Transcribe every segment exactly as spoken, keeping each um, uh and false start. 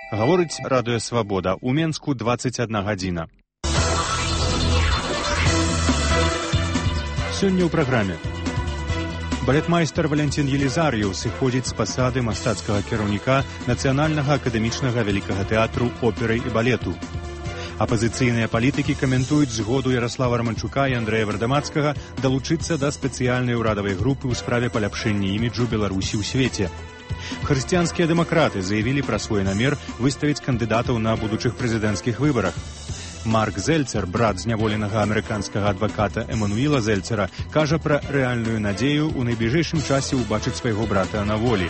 Гаворыць радыё «Свабода». У Менску дваццаць адна гадзіна. Сёння ў праграме. Балетмайстар Валентин Елизарьев сыходзіць з пасады мастацкага кіраўніка Нацыянальнага акадэмічнага вялікага тэатру оперы і балету. Апазіцыйныя палітыкі каментуюць згоду Ярослава Романчука і Андрэя Вардамацкага далучыцца да спецыяльнай урадавай групы ў справе паляпшэння іміджу Беларусі ў свеце. Хрысціянскія дэмакраты заявілі пра свой намер выставіць кандыдатаў на будучых прэзідэнцкіх выбарах. Марк Зельцер, брат зняволенага амерыканскага адваката Эмануіла Зельцера, кажа пра рэальную надзею ў найбліжэйшым часе ўбачыць свайго брата на волі.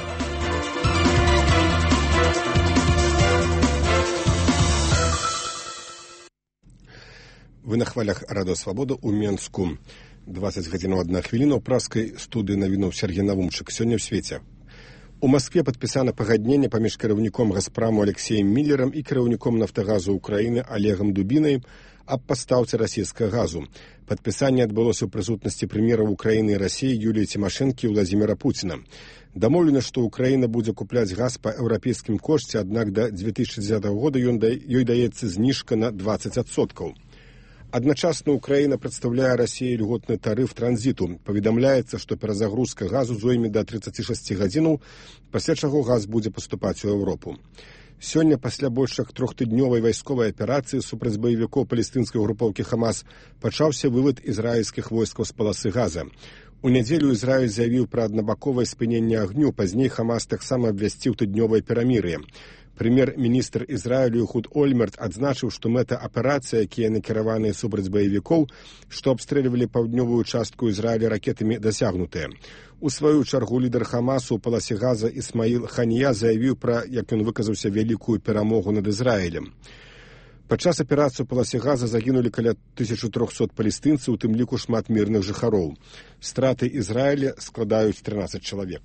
Вы на хвалях радыё «Свабода» ў Менску. дваццаць гадзінаў адна хвіліна ў праскай студыі навінаў Сергей Навумчык. Сёння ў свеце. У Маскве падпісана пагадненне паміж кіраўніком Газпраму Алексеем Міллерам і кіраўніком Нафтагазу Украіны Олегам Дубінай аб пастаўцы расійскага газу. Падпісанне адбылося ў прысутнасці прэм'ераў Украіны і Расіі Юліі Цімашэнкі і Владзіміра Пуціна. Дамоўлена, што Украіна будзе купляць газ па еўрапейскім кошце, аднак да дзве тысячы дзесятага года ён да... ёй даецца зніжка на дваццаць адсоткаў. Адначасна Украіна прадстаўляе Расіі льготны тарыф транзіту. Паведамляецца, што перазагрузка газу зойме да трыццаць шэсць гадзінаў, пасля чаго газ будзе паступаць у Еўропу. Сёння, пасля больш як трохтыднёвай вайсковай аперацыі супраць баевікоў палестынскай групоўкі Хамас, пачаўся вывад ізраільскіх войскаў з паласы газа. У нядзелю Ізраіль заявіў пра аднабаковае спыненне агню, пазней Хамас таксама абвясціў тыднёвае перамір'е. Прэм'ер-міністр Ізраілю Эхуд Ольмерт адзначыў, што мэта аперацыі, якія накіраваныя супраць баевікоў, што абстрэльвалі паўднёвую частку Ізраіля ракетамі, дасягнутыя. У сваю чаргу лідар Хамасу ў паласе газа Ісмаіл Ханія заявіў пра, як ён выказаўся, вялікую перамогу над Ізраілем. Падчас аперацыі ў паласе газа загінулі каля тысяча трохсот палестынцаў, у тым ліку шмат мірных жыхароў. Страты Ізраіля складаюць трынаццаць чалавек.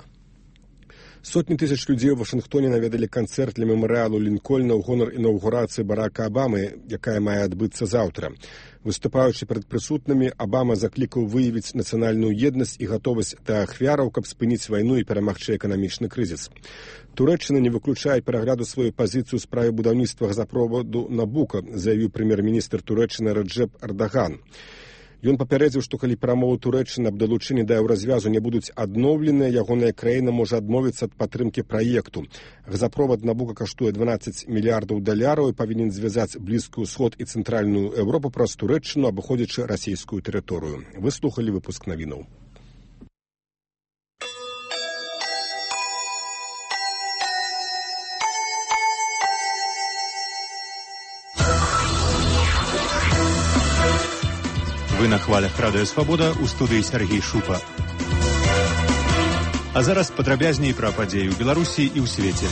Сотні тысяч людзей у Вашынгтоне наведалі канцэрт для мемарыялу Лінкольна ў гонар інаўгурацыі Барака Абамы, якая мае адбыцца заўтра. Выступаючы перад прысутнымі, Абама заклікаў выявіць нацыянальную еднасць і гатовасць да ахвяраў, каб спыніць вайну і перамагчы эканамічны крызіс. Турэччына не выключае перагляду сваю пазіцыю ў справе будаўніцтва газапроводу Набука, заявіў прэм'ер-міністр Турэччыны Раджэп Эрдаган. Ён папярэдзіў, што калі перамовы Турэччыны аб далучэнні да еўразвязу не будуць адноўленыя, ягоная краіна можа адмовіцца ад падтрымкі праекту. Газапровад Набука каштуе дванаццаць мільярдаў даляраў і павінен звязаць Блізкі ўсход і цэнтральную Еўропу праз Турэччыну, абыходзячы расійскую тэрыторыю. Вы слухалі выпуск навінаў. Вы на хвалях радыё «Свабода», у студыі Сергей Шупа. А зараз падрабязней пра падзеі ў Беларусі і ў свеце.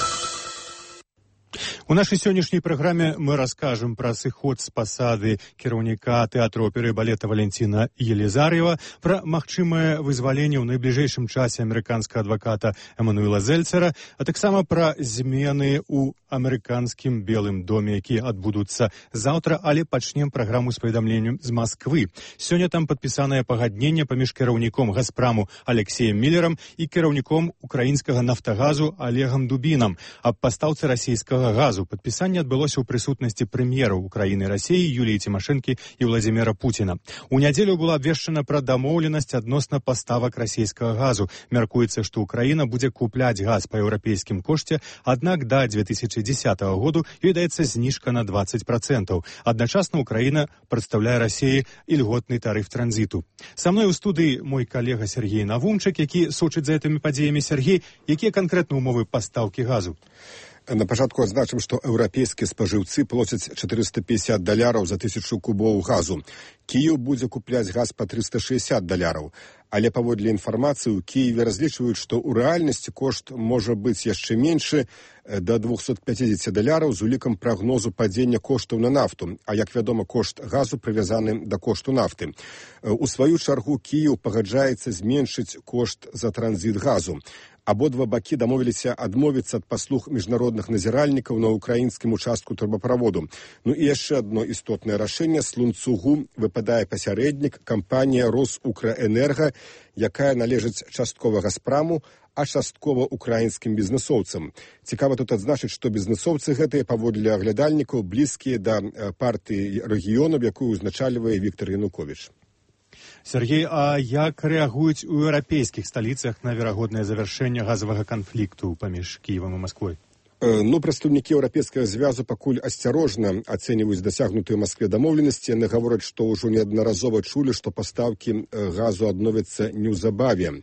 У нашай сённяшняй праграме мы раскажам пра сыход з пасады кіраўніка тэатру оперы і балета Валентина Елизарьева, пра магчымае вызваленне ў найбліжэйшым часе амерыканскага адваката Эмануіла Зельцера, а таксама пра змены ў амерыканскім Белым доме, якія адбудуцца заўтра, але пачнем праграму з паведамленнем з Масквы. Сёння там падпісанае пагадненне паміж кіраўніком Газпраму Алексеем Міллерам і кіраўніком украінскага Нафтагазу Олегам Дубінам аб пастаўцы расійскага газу. Падпісанне адбылося ў прысутнасці прэм'ераў Украіны і Расіі Юліі Цімашэнкі і Владзіміра Пуціна. У нядзелю была абвешчана пра дамоўленасць адносна паставак расійскага газу. Мяркуецца, што Украіна будзе купляць газ па еўрапейскім кошце, аднак да дзве тысячы дзесятага году ёй даецца зніжка на дваццаць працэнтаў. Адначасна Украіна прадстаўляе Расіі ільготны тарыф транзіту. Са мной у студыі мой калега Сергей Навумчык, які сочыць за гэтымі падзеямі. Сергей, якія канкрэтна ўмовы пастаўкі газу? На пачатку адзначым, што еўрапейскія спажыўцы плоцяць чатырыста пятьдесят даляраў за тысячу кубоў газу. Кіеў будзе купляць газ па трыста шэсцьдесят даляраў. Але паводле інфармацыі ў Кіеве разлічваюць, што ў рэальнасці кошт можа быць яшчэ меншы, да двухсот пятидесяти даляраў з улікам прагнозу падзення коштаў на нафту. А як вядома, кошт газу прывязаны да кошту нафты. У сваю чаргу Кіеў пагаджаецца зменшыць кошт за транзіт газу. Абодва бакі дамовіліся адмовіцца ад паслуг міжнародных назіральнікаў на ўкраінскім участку турбаправоду. Ну і яшчэ адно істотнае рашэнне. З ланцугу выпадае пасярэднік, кампанія Росукраэнерга, якая належыць часткова Газпраму, а часткова украінскім бізнесоўцам. Цікава тут адзначыць, што бізнесоўцы гэтыя, паводле аглядальнікаў, блізкія да партыі рэгіёнаў, якую узначальвае Віктор Януковіч. Сергей, а як рэагуюць у еўрапейскіх сталіцах на верагоднае завяршэнне газавага канфлікту паміж Кіевам і Масквой? Ну, прадстаўнікі еўрапейскага звязу пакуль асцярожна ацэньваюць дасягнутыя ў Маскве дамоўленасці. Яны гавораць, што ўжо неаднаразова чулі, што пастаўкі газу адновяцца неўзабаве.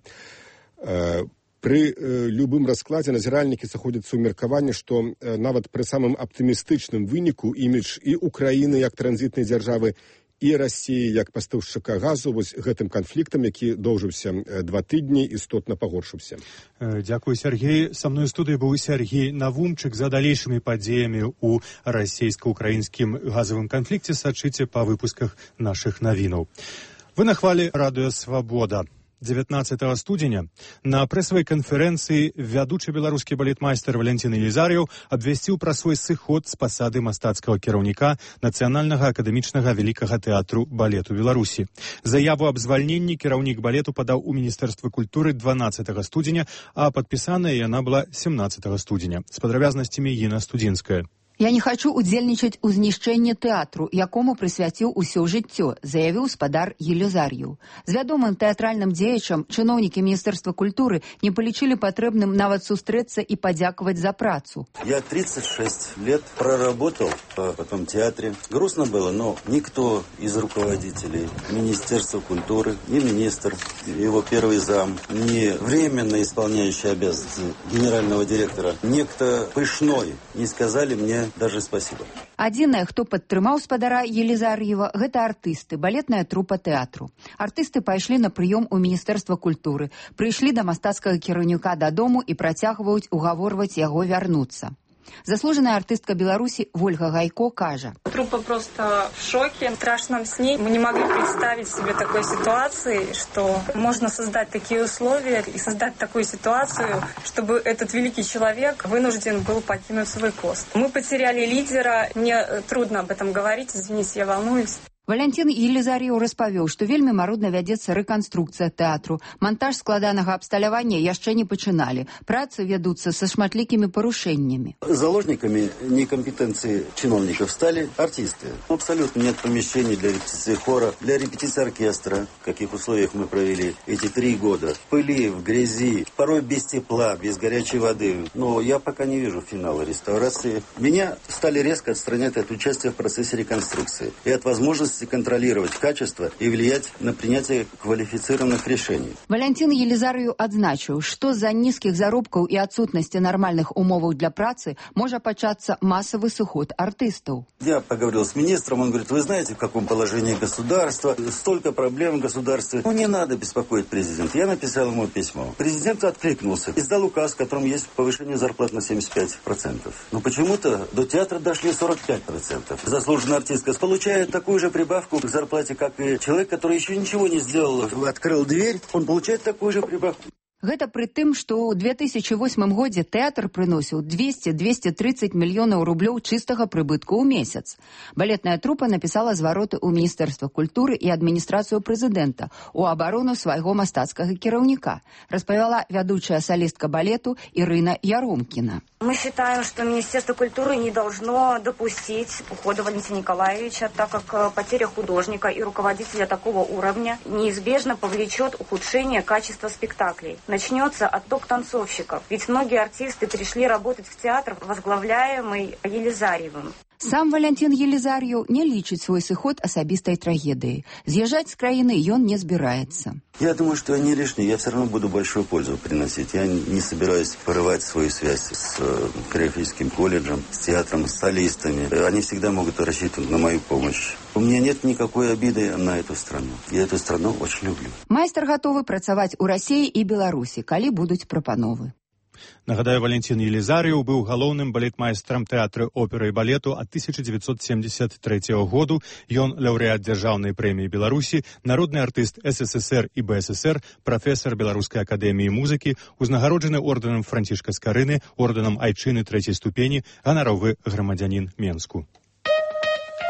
Пры э, любым раскладзе назіральнікі сыходзяцца ў меркаванне, што э, нават пры самым аптымістычным выніку імідж і Украіны як транзітнай дзяржавы, і Расіі як пастаўшчыка газу вось гэтым канфліктам, які доўжыўся э, два тыдні, істотна пагоршыўся. Дзякую, Сергей. Са мной у студыі быў Сергей Навумчык. За далейшымі падзеямі ў расійска-украінскім газавым канфлікце сачыце па выпусках нашых навінаў. Вы на хвалі радыё «Свабода». дзевятнаццатага студзеня на прэсавай канферэнцыі вядучы беларускі балетмайстар Валентин Елизарьев абвясціў пра свой сыход з пасады мастацкага кіраўніка Нацыянальнага акадэмічнага вялікага тэатру балету Беларусі. Заяву аб звальненні кіраўнік балету падаў у Міністэрства культуры дванаццатага студзеня, а падпісаная яна была семнаццатага студзеня. З падрабязнасцямі Інна Студзінская. «Я не хочу удзельнічаць у знішчэнні тэатру, якому прысвяціў усё жыццё», заявіў спадар Елизарьев. З вядомым тэатральным дзеячам чыноўнікі Міністэрства культуры не палічылі патрэбным нават сустрэцца і падзякаваць за працу. Я тридцать шесть лет проработал в потом театре. Грустно было, но никто из руководителей Министерства культуры, ни министр, его первый зам, ни временно исполняющий обязанности генерального директора, некто Пышной не сказали мне даже спасибо. Адзінае, хто падтрымаў спадара Елизарьева, гэта артысты, балетная трупа тэатру. Артысты пайшлі на прыём у Міністэрства культуры, прыйшлі да мастацкага кіраўніка дадому і працягваюць угаворваць яго вярнуцца. Заслуженная артистка Беларуси Вольга Гайко кажа: Труппа просто в шоке, в страшном сне. Мы не могли представить себе такой ситуации, что можно создать такие условия и создать такую ситуацию, чтобы этот великий человек вынужден был покинуть свой пост. Мы потеряли лидера, мне трудно об этом говорить, извините, я волнуюсь. Валентин Елизарьев распавёў, што вельмі марудна вядзецца рэканструкцыя тэатру. Монтаж складанага абсталявання яшчэ не пачыналі. Працы вядуцца са шматлікімі парушэннямі. Заложниками некомпетенции чиновников стали артисты. Абсолютно нет помещений для репетиции хора, для репетиции оркестра, в каких условиях мы провели эти три года. В пыли, в грязи, порой без тепла, без горячей воды. Но я пока не вижу финала реставрации. Меня стали резко отстранять от участия в процессе реконструкции и от возможности контролировать качество и влиять на принятие квалифицированных решений. Валентин Елизарьев адзначыў, што з-за нізкіх заробкаў і адсутнасці нармальных умоваў для працы можа пачацца масавы сыход артыстаў. Я поговорил с министром, он говорит: вы знаете, в каком положении государство, столько проблем в государстве. Ну, не надо беспокоить президента. Я написал ему письмо. Президент откликнулся, издал указ, в котором есть повышение зарплат на семьдесят пять процентов. Но почему-то до театра дошли сорок пять процентов. Заслуженная артистка получает такую же прибавку к зарплате, как и человек, который еще ничего не сделал, открыл дверь, он получает такую же прибавку. Гэта пры тым, што ў две тысячы восьмым годзе тэатр прыносіў двести - двести тридцать мільёнаў рублёў чыстага прыбытку ў месяц. Балетная трупа напісала звароты ў Міністэрства культуры і адміністрацыю прэзідэнта у абарону свайго мастацкага кіраўніка, распавяла вядучая салістка балету Ирина Яромкина. Мы считаем, что Министерство культуры не должно допустить ухода Валентина Николаевича, так как потеря художника и руководителя такого уровня неизбежно повлечет ухудшение качества спектаклей. Начнется отток танцовщиков, ведь многие артисты пришли работать в театр, возглавляемый Елизарьевым. Сам Валентин Елизарьев не лічыць свой сыход асабістай трагедыяй. З'язджаць з краіны ён не збіраецца. Я думаю, что они лишние. Я все равно буду большую пользу приносить. Я не собираюсь порывать свою связь с хореографическим колледжем, с театром, с солистами. Они всегда могут рассчитывать на мою помощь. У меня нет никакой обиды на эту страну. Я эту страну очень люблю. Майстар готовы працаваць у Расіі і Беларусі, калі будуць прапановы. Нагадаю, Валентин Елизарьев быў галоўным балетмайстрам тэатра оперы і балету ад тысяча девятьсот семьдесят третьего году. Ён лаўрэат дзяржаўнай прэміі Беларусі, народны артыст СССР і БССР, прафесар Беларускай акадэміі музыкі, узнагароджаны ордэнам Францішка Скарыны, ордэнам айчыны трэцяй ступені, ганаровы грамадзянін Менску.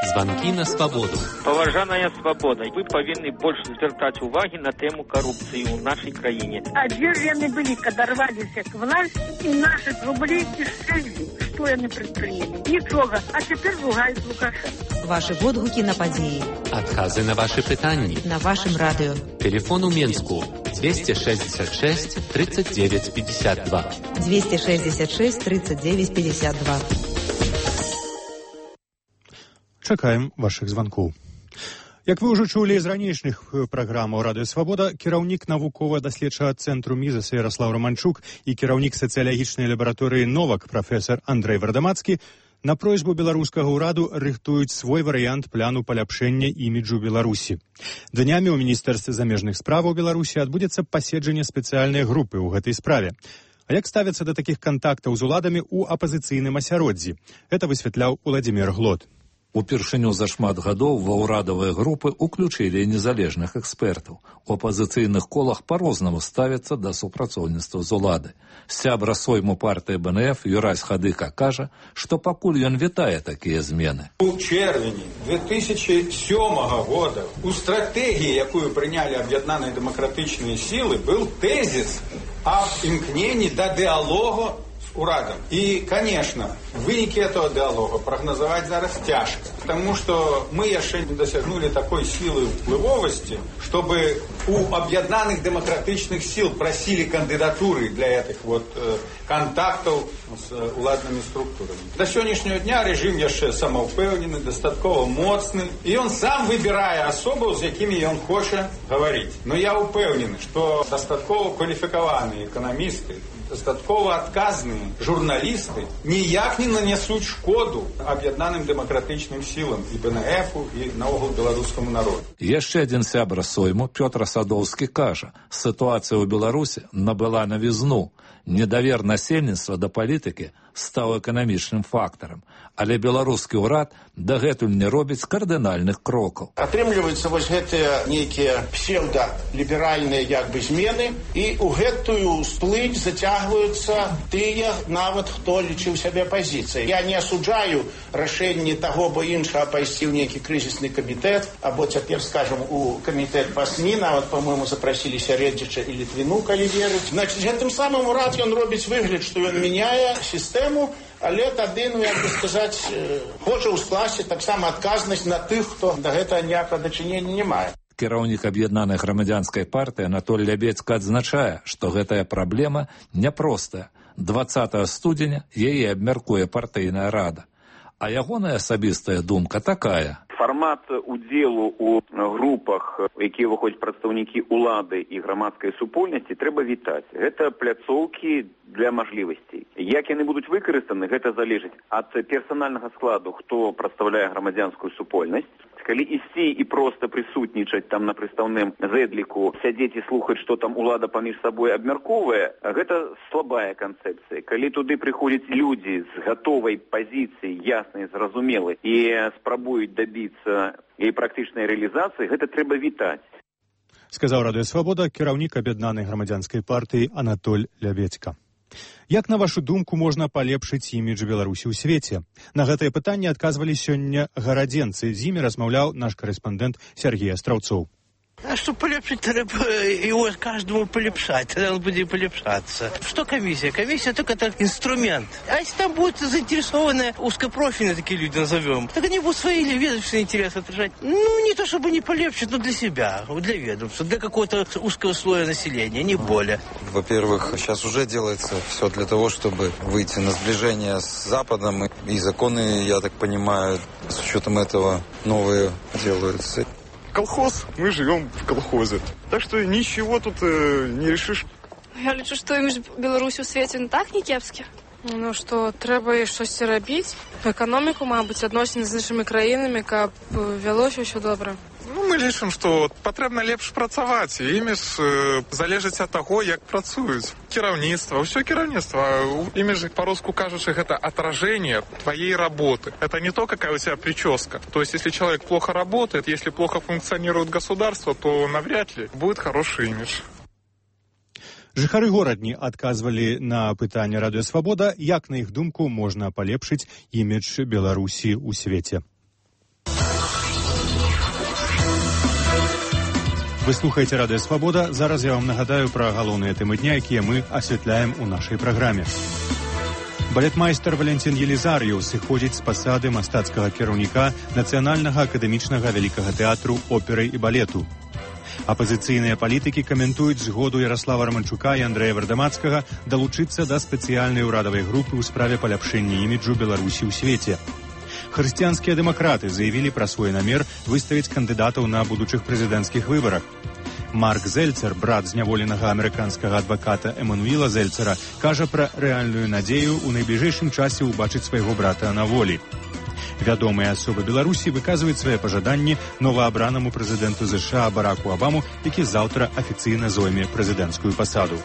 Звонки на свободу. Поважаная свобода, вы повинны больше звертать уваги на тему коррупции в нашей краине. А где же они были, когда рвались к власти, и наши рубли исчезли? Что они предприняли? Ничего. А теперь ругают Лукашенко. Ваши відгуки на події. Отказы на ваши питания. На вашем радио. Телефон у Менску двести шестьдесят шесть тридцать девять пятьдесят два. двести шестьдесят шесть тридцать девять пятьдесят два. Чакаем вашых звонкоў. Як вы ўжо чулі з ранейшых праграмаў Радыё Свабода, кіраўнік навукова-даследчага цэнтру Мізаса Яраслаў Романчук і кіраўнік сацыялагічнай лабараторыі «Новак» прафесар Андрэй Вардамацкі на просьбу беларускага ўраду рыхтуюць свой варыянт пляну паляпшэння іміджу Беларусі. Днямі ў Міністэрстве замежных справаў Беларусі адбудзецца паседжанне спецыяльнай групы ў гэтай справе. А як ставяцца да такіх кантактаў з уладамі ў апазіцыйным асяроддзі? Гэта высвятляў Уладзімір Глот. Упершыню за шмат гадоў ва ўрадавыя групы ўключылі незалежных экспертаў. У апазіцыйных колах па-рознаму ставяцца да супрацоўніцтва з улады. Сябра сойму партыі бэ эн эф Юрась Хадыка кажа, што пакуль ён вітае такія змены. У чэрвені две тысячи сёмага года у стратэгіі, якую прынялі аб'яднаныя дэмакратычныя сілы, быў тэзіс аб імкненні да дыалогу урадом. И, конечно, выники этого диалога прогнозовать зараз тяжко, потому что мы еще не досягнули такой силы впливовости, чтобы у объединенных демократичных сил просили кандидатуры для этих вот э, контактов с э, уладными структурами. До сегодняшнего дня режим еще самоупевненный, достаточно моцный, и он сам выбирает особо, с якими он хочет говорить. Но я упевнен, что достаточно квалификованные экономисты, достатково адказныя журналісты ніяк не нанесуць шкоду аб'яднаным дэмакратычным сілам і бэ эн эфу, і наогул беларускаму народу. Яшчэ адзін сябра сойму, Пётр Садоўскі, кажа, сітуацыя ў Беларусі набыла навізну. Недавер насельніцтва да палітыкі стаў эканамічным фактарам, але беларускі ўрад дагэтуль не робіць кардынальных крокаў. Атрымліваюцца вось гэтыя нейкія псеўдаліберальныя як бы змены, і ў гэтую сплынь зацягваюцца тыя, нават хто лічыў сябе апазіцыяй. Я не асуджаю рашэнне таго бо іншага пайсці ў нейкі крызісны камітэт, або цяпер, скажем, у камітэт па СМІ, нават, па-мойму, запрасілі Сярэдзіча і Літвіну, калі верыць. Значыць, гэтым самым урад ён робіць выгляд, што ён мяняе сістэму, але тады, ну, як бы сказаць, хоча ў скласці таксама адказнасць на тых, хто да гэтага ніякага дачынення не мае. Кіраўнік аб'яднанай грамадзянскай партыі Анатоль Лябецька адзначае, што гэтая праблема няпростая. дваццатага студзеня яе абмяркуе партыйная рада. А ягоная асабістая думка такая. Фармат удзелу ў групах, якія выходзяць прадстаўнікі ўлады і грамадскай супольнасці, трэба вітаць. Гэта пляцоўкі для мажлівасцей. Як яны будуць выкарыстаны, гэта залежыць ад персанальнага складу, хто прадстаўляе грамадзянскую супольнасць. Калі ісці і проста прысутнічаць там на прыстаўным зэдліку, сядзець і слухаць, што там улада паміж сабой абмяркоўвае, гэта слабая канцэпцыя. Калі туды прыходзяць людзі з гатовай пазіцыяй, яснай, зразумелай, і спрабуюць дабіцца яе практычнай рэалізацыі, гэта трэба вітаць. Сказаў Радыё Свабода кіраўнік аб'яднанай грамадзянскай партыі Анатоль Лябецька. Як, на вашу думку, можна палепшыць імідж Беларусі ў свеце? На гэтае пытанне адказвалі сёння гарадзенцы. З імі размаўляў наш корэспандэнт Сергей Астраўцоў. А что полепшить, треба его каждому полепшать, тогда он будет полепшаться. Что комиссия? Комиссия только это инструмент. А если там будут заинтересованные узкопрофильные такие люди, назовем, так они будут свои ведомственные интересы отражать. Ну, не то чтобы не полепшить, но для себя, для ведомства, для какого-то узкого слоя населения, не более. Во-первых, сейчас уже делается все для того, чтобы выйти на сближение с Западом. И законы, я так понимаю, с учетом этого новые делаются. Колхоз, мы живем в колхозе. Так что ничего тут э, не решишь. Я лічу, што імідж Беларусі ў свеце не так не кепскі. Ну, што трэба і штось рабіць. Эканоміку, мабыць, адносіны з іншымі краінамі, каб вялося ўсё добра. Ну, мы лічым, што патрэбна лепш працаваць. Імідж э, залежыць ад таго, як працуюць. Кіраўніцтва, ўсё кіраўніцтва. Імідж, па-руску кажучы, гэта отражение твоей работы. Это не то, какая у тебя прическа. То есть, если человек плохо работает, если плохо функционирует государство, то навряд ли будет хороший имидж. Жыхары горадні адказвалі на пытанне Радыё Свабода, як, на іх думку, можна палепшыць імідж Беларусі ў свеце. Вы слухаеце радыё Свабода. Зараз я вам нагадаю пра галоўныя тэмы дня, якія мы асвятляем у нашай праграме. Балетмайстар Валентин Елизарьев сыходзіць з пасады мастацкага кіраўніка Нацыянальнага акадэмічнага вялікага тэатру оперы і балету. Апазіцыйныя палітыкі каментуюць згоду Ярослава Романчука і Андрэя Вардамацкага далучыцца да спецыяльнай урадавай групы ў справе паляпшэння іміджу Беларусі ў свеце. Хрысціянскія дэмакраты заявілі пра свой намер выставіць кандыдатаў на будучых прэзідэнцкіх выбарах. Марк Зельцер, брат зняволенага амерыканскага адваката Эмануіла Зельцера, кажа пра рэальную надзею ў найбліжэйшым часе ўбачыць свайго брата на волі. Вядомыя асобы Беларусі выказваюць свае пажаданні новаабранаму прэзідэнту ЗША Бараку Абаму, які заўтра афіцыйна зойме прэзідэнцкую пасаду.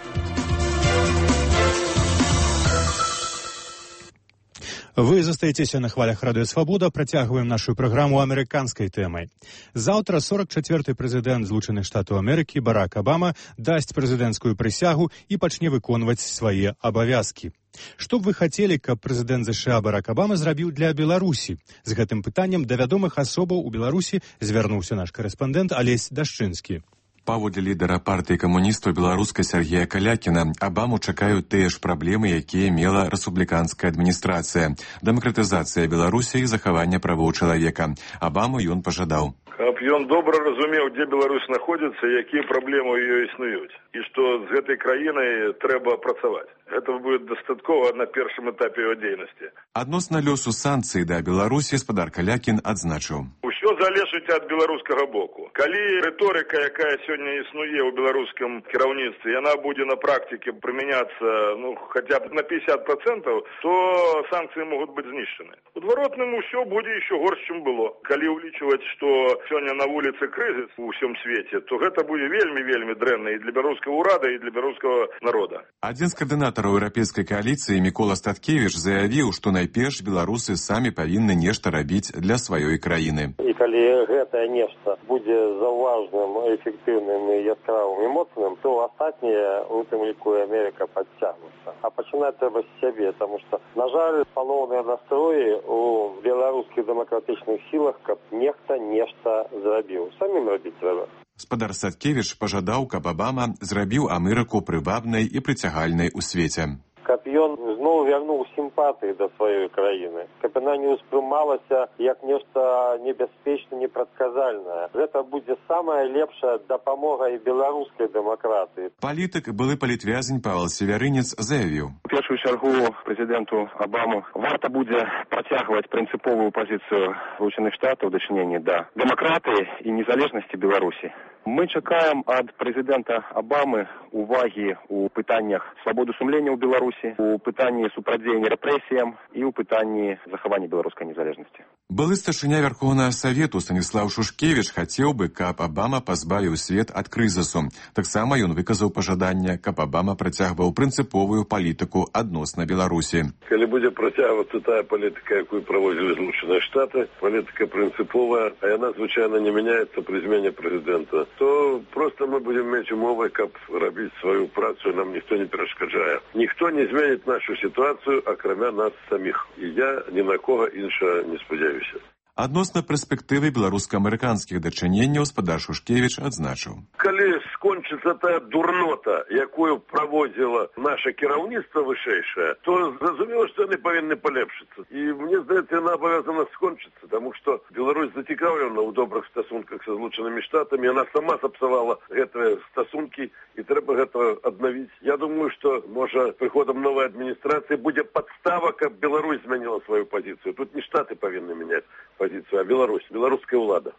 Вы застаецеся на хвалях радыё Свабода, працягваем нашу праграму амерыканскай тэмай. Заўтра сорок чацвёрты прэзідэнт Злучаных Штатаў Амерыкі Барак Абама дасць прэзідэнцкую прысягу і пачне выконваць свае абавязкі. Што б вы хацелі, каб прэзідэнт ЗША Барак Абама зрабіў для Беларусі? З гэтым пытаннем да вядомых асобаў у Беларусі звярнуўся наш карэспандэнт Алесь Дашчынскі. Паводле лідара партыі камуністаў беларуска Сергея Калякіна, Абаму чакаюць тыя ж праблемы, якія мела рэспубліканская адміністрацыя. Дэмакратызацыя Беларусі і захаванне правоў чалавека. Абаму ён пажадаў. Каб ён добра разумеў, дзе Беларусь знаходзіцца, якія праблемы ў ёй існуюць, і што з гэтай краінай трэба працаваць. Гэта будзе дастаткова на першым этапе яго дзейнасці. Адносна лёсу санкцый да Беларусі спадар Калякін адзначыў. Усё залежыць ад беларускага боку. Калі рыторыка, якая сёння існуе ў беларускім кіраўніцтве, яна будзе на практыке прымяняцца, ну, хаця б на пятьдесят процентов, то санкцыі могуць быць знішчаны. У адваротным усё будзе ещё горш, чым было. Калі ўлічваць, што сёння на вуліцы крызіс у ўсім свеце, то гэта будзе вельмі-вельмі дрэнна і для беларускага ўрада, і для беларускага народа. Адзін з каардынатараў еўрапейскай кааліцыі Мікола Статкевіч заявіў, што найперш беларусы самі павінны нешта рабіць для сваёй краіны. І калі гэтае нешта будзе заўважным, эфектыўным і яскравым і моцным, то астатнія, у тым ліку і Амерыка, падцягнуцца. А пачынаць трэба з сябе, таму што, на жаль, палоўныя настроі у беларускіх дэмакратычных сілах, каб нехта нешта зрабіў. Самім рабіць трэба. Спадар Саткевіч пажадаў, каб Абама зрабіў Амерыку прывабнай і прыцягальнай у свеце. Каб ён зноў вярнуў сімпатыі да сваёй краіны, каб яна не ўспрымалася як нешта небяспечна, непрадказальнае. Гэта будзе самая лепшая дапамога і беларускай дэмакратыі. Палітык, былы палітвязень Павел Севярынец заявіў. У першую чаргу прэзідэнту Абаму варта будзе працягваць прынцыповую пазіцыю Злучаных Штатаў у дачыненні да дэмакратыі і незалежнасці Беларусі. Мы чакаем ад прэзідэнта Абамы увагі ў пытаннях свабоды сумлення ў Беларусі, у пытанні супрацьдзеяння рэпрэсіям і ў пытанні захавання беларускай незалежнасці. Былы старшыня Вярхоўнага Савету Станіслаў Шушкевіч хацеў бы, каб Абама пазбавіў свет ад крызісу. Таксама ён выказаў пажаданне, каб Абама працягваў прынцыповую палітыку адносна Беларусі. Калі будзе працягвацца тая палітыка, якую праводзілі Злучаныя Штаты, палітыка прынцыповая, а яна звычайна не мяняецца пры змене прэзідэнта, то просто мы будем мець умовы, каб рабіць сваю працу, нам ніхто не перашкаджае. Ніхто не зменіць нашу сітуацыю, акрамя нас саміх. І я ні на кого іншага не спадзяюся. Адносна перспектывы беларуска-амерыканскіх дачыненняў спадар Шушкевіч адзначыў. Калі скончыцца тая дурнота, якую праводзіла наша кіраўніцтва вышэйшае, то зразумела, што яны павінны палепшыцца. І мне здаецца, яна абавязана скончыцца, таму што Беларусь зацікаўлена ў добрых стасунках са Злучанымі Штатамі, яна сама сапсавала гэтыя стасункі, і трэба гэта аднавіць. Я думаю, што, можа, прыходам новай адміністрацыі будзе падстава, каб Беларусь змяніла сваю пазіцыю. Тут не Штаты павінны мяняць позицию, а Беларусь, белорусская влада.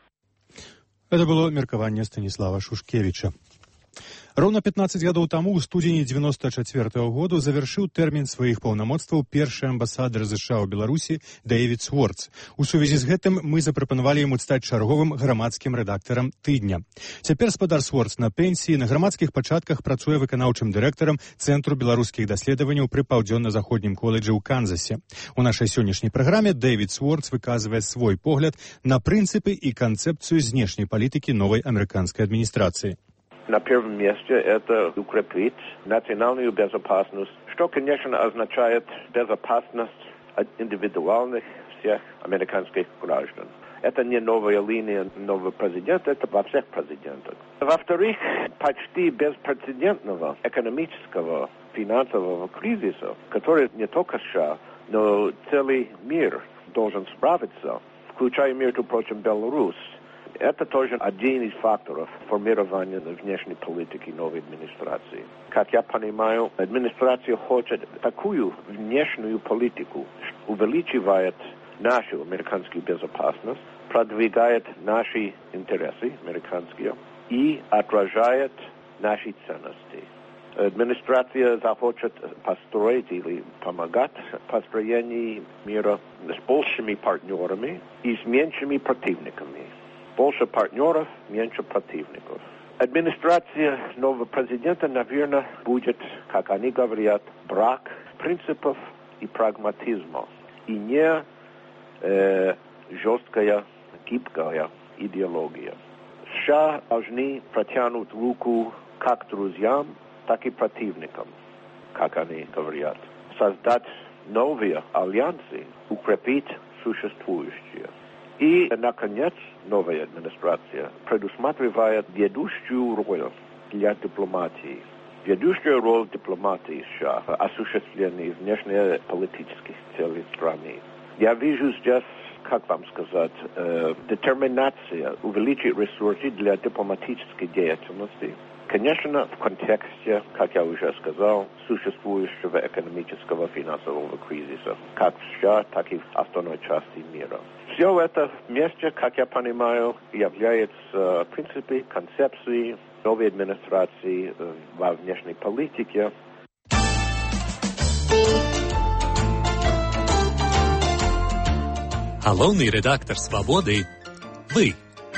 Это было меркаванне Станіслава Шушкевіча. Роўна пятнаццаць гадоў таму, у студзені дзевяносто чацвёртага году, завяршыў тэрмін сваіх паўнамоцтваў першы амбасадар ЗША ў Беларусі Дэвід Сворц. У сувязі з гэтым мы запрапанавалі яму стаць чарговым грамадскім рэдактарам тыдня. Цяпер спадар Сворц на пенсіі, на грамадскіх пачатках працуе выканаўчым дырэктарам Цэнтру беларускіх даследаванняў пры паўдзённа-заходнім коледжы ў Канзасе. У нашай сённяшняй праграме Дэвід Сворц выказвае свой погляд на прынцыпы і канцэпцыю знешняй палітыкі новай амерыканскай адміністрацыі. На первом месте это укрепить национальную безопасность, что, конечно, означает безопасность от индивидуальных всех американских граждан. Это не новая линия нового президента, это во всех президентах. Во-вторых, почти беспрецедентного экономического финансового кризиса, который не только США, но целый мир должен справиться, включая, между прочим, Беларусь. Это тоже один из факторов формирования внешней политики новой администрации. Как я понимаю, администрация хочет такую внешнюю политику, увеличивает нашу американскую безопасность, продвигает наши интересы американские и отражает наши ценности. Администрация захочет построить или помогать в построении мира с большими партнерами и с меньшими противниками. Больше партнеров, меньше противников. Администрация нового президента, наверное, будет, как они говорят, брак принципов и прагматизма. И не э, жесткая, гибкая идеология. США должны протянуть руку как друзьям, так и противникам, как они говорят. Создать новые альянсы, укрепить существующие. И, наконец, новая администрация предусматривает ведущую роль для дипломатии. Ведущая роль дипломатии США в осуществлении внешнеполитических целей страны. Я вижу здесь, как вам сказать, э, детерминация увеличить ресурсы для дипломатической деятельности. Конечно, в контексте, как я уже сказал, существующего экономического финансового кризиса, как в США, так и в остальной части мира. Все это вместе, как я понимаю, является, в принципе, концепцией новой администрации во внешней политике. Головний редактор «Свободи» – ви.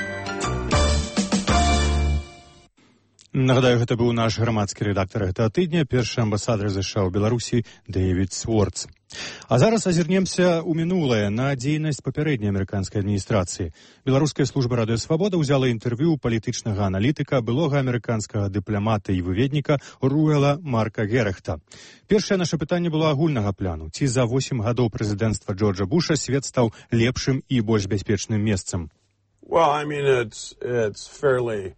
Нагадаю, гэта быў наш грамадскі рэдактар гэтага тыдня, першы амбасадар ЗША ў Беларусі Дэвід Сворц. А зараз азірнемся ў мінулае на дзейнасць папярэдняй амерыканскай адміністрацыі. Беларуская служба радыё «Свабода» ўзяла інтэрв'ю палітычнага аналітыка, былога амерыканскага дыпламата і выведніка Руэла Марка Герахта. Першае наша пытанне было агульнага пляну. Ці за восем гадоў прэзідэнцтва Джорджа Буша свет стаў лепшым і больш бяспечным месцам? Well, I mean, it's, it's fairly...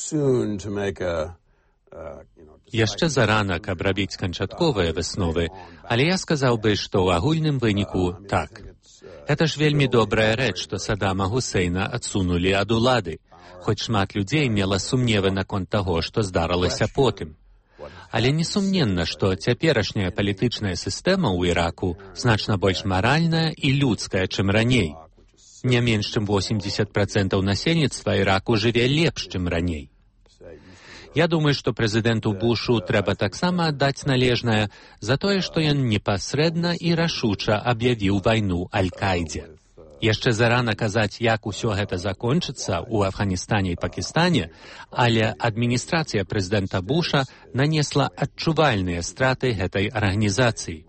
Яшчэ зарана, каб рабіць канчатковыя высновы, але я сказаў бы, што ў агульным выніку так. Гэта ж вельмі добрая рэч, што Саддама Гусейна адсунулі ад улады, хоць шмат людзей мела сумневы наконт таго, што здарылася потым. Але несумненна, што цяперашняя палітычная сістэма ў Іраку значна больш маральная і людская, чым раней. Не менш, чым восемьдесят процентаў насельніцтва Іраку жыве лепш, чым раней. Я думаю, што прэзідэнту Бушу трэба таксама аддаць належнае за тое, што ён непасрэдна і рашуча аб'явіў вайну Аль-Каідзе. Яшчэ зарана казаць, як усё гэта закончыцца ў Афганістане і Пакістане, але адміністрацыя прэзідэнта Буша нанесла адчувальныя страты гэтай арганізацыі.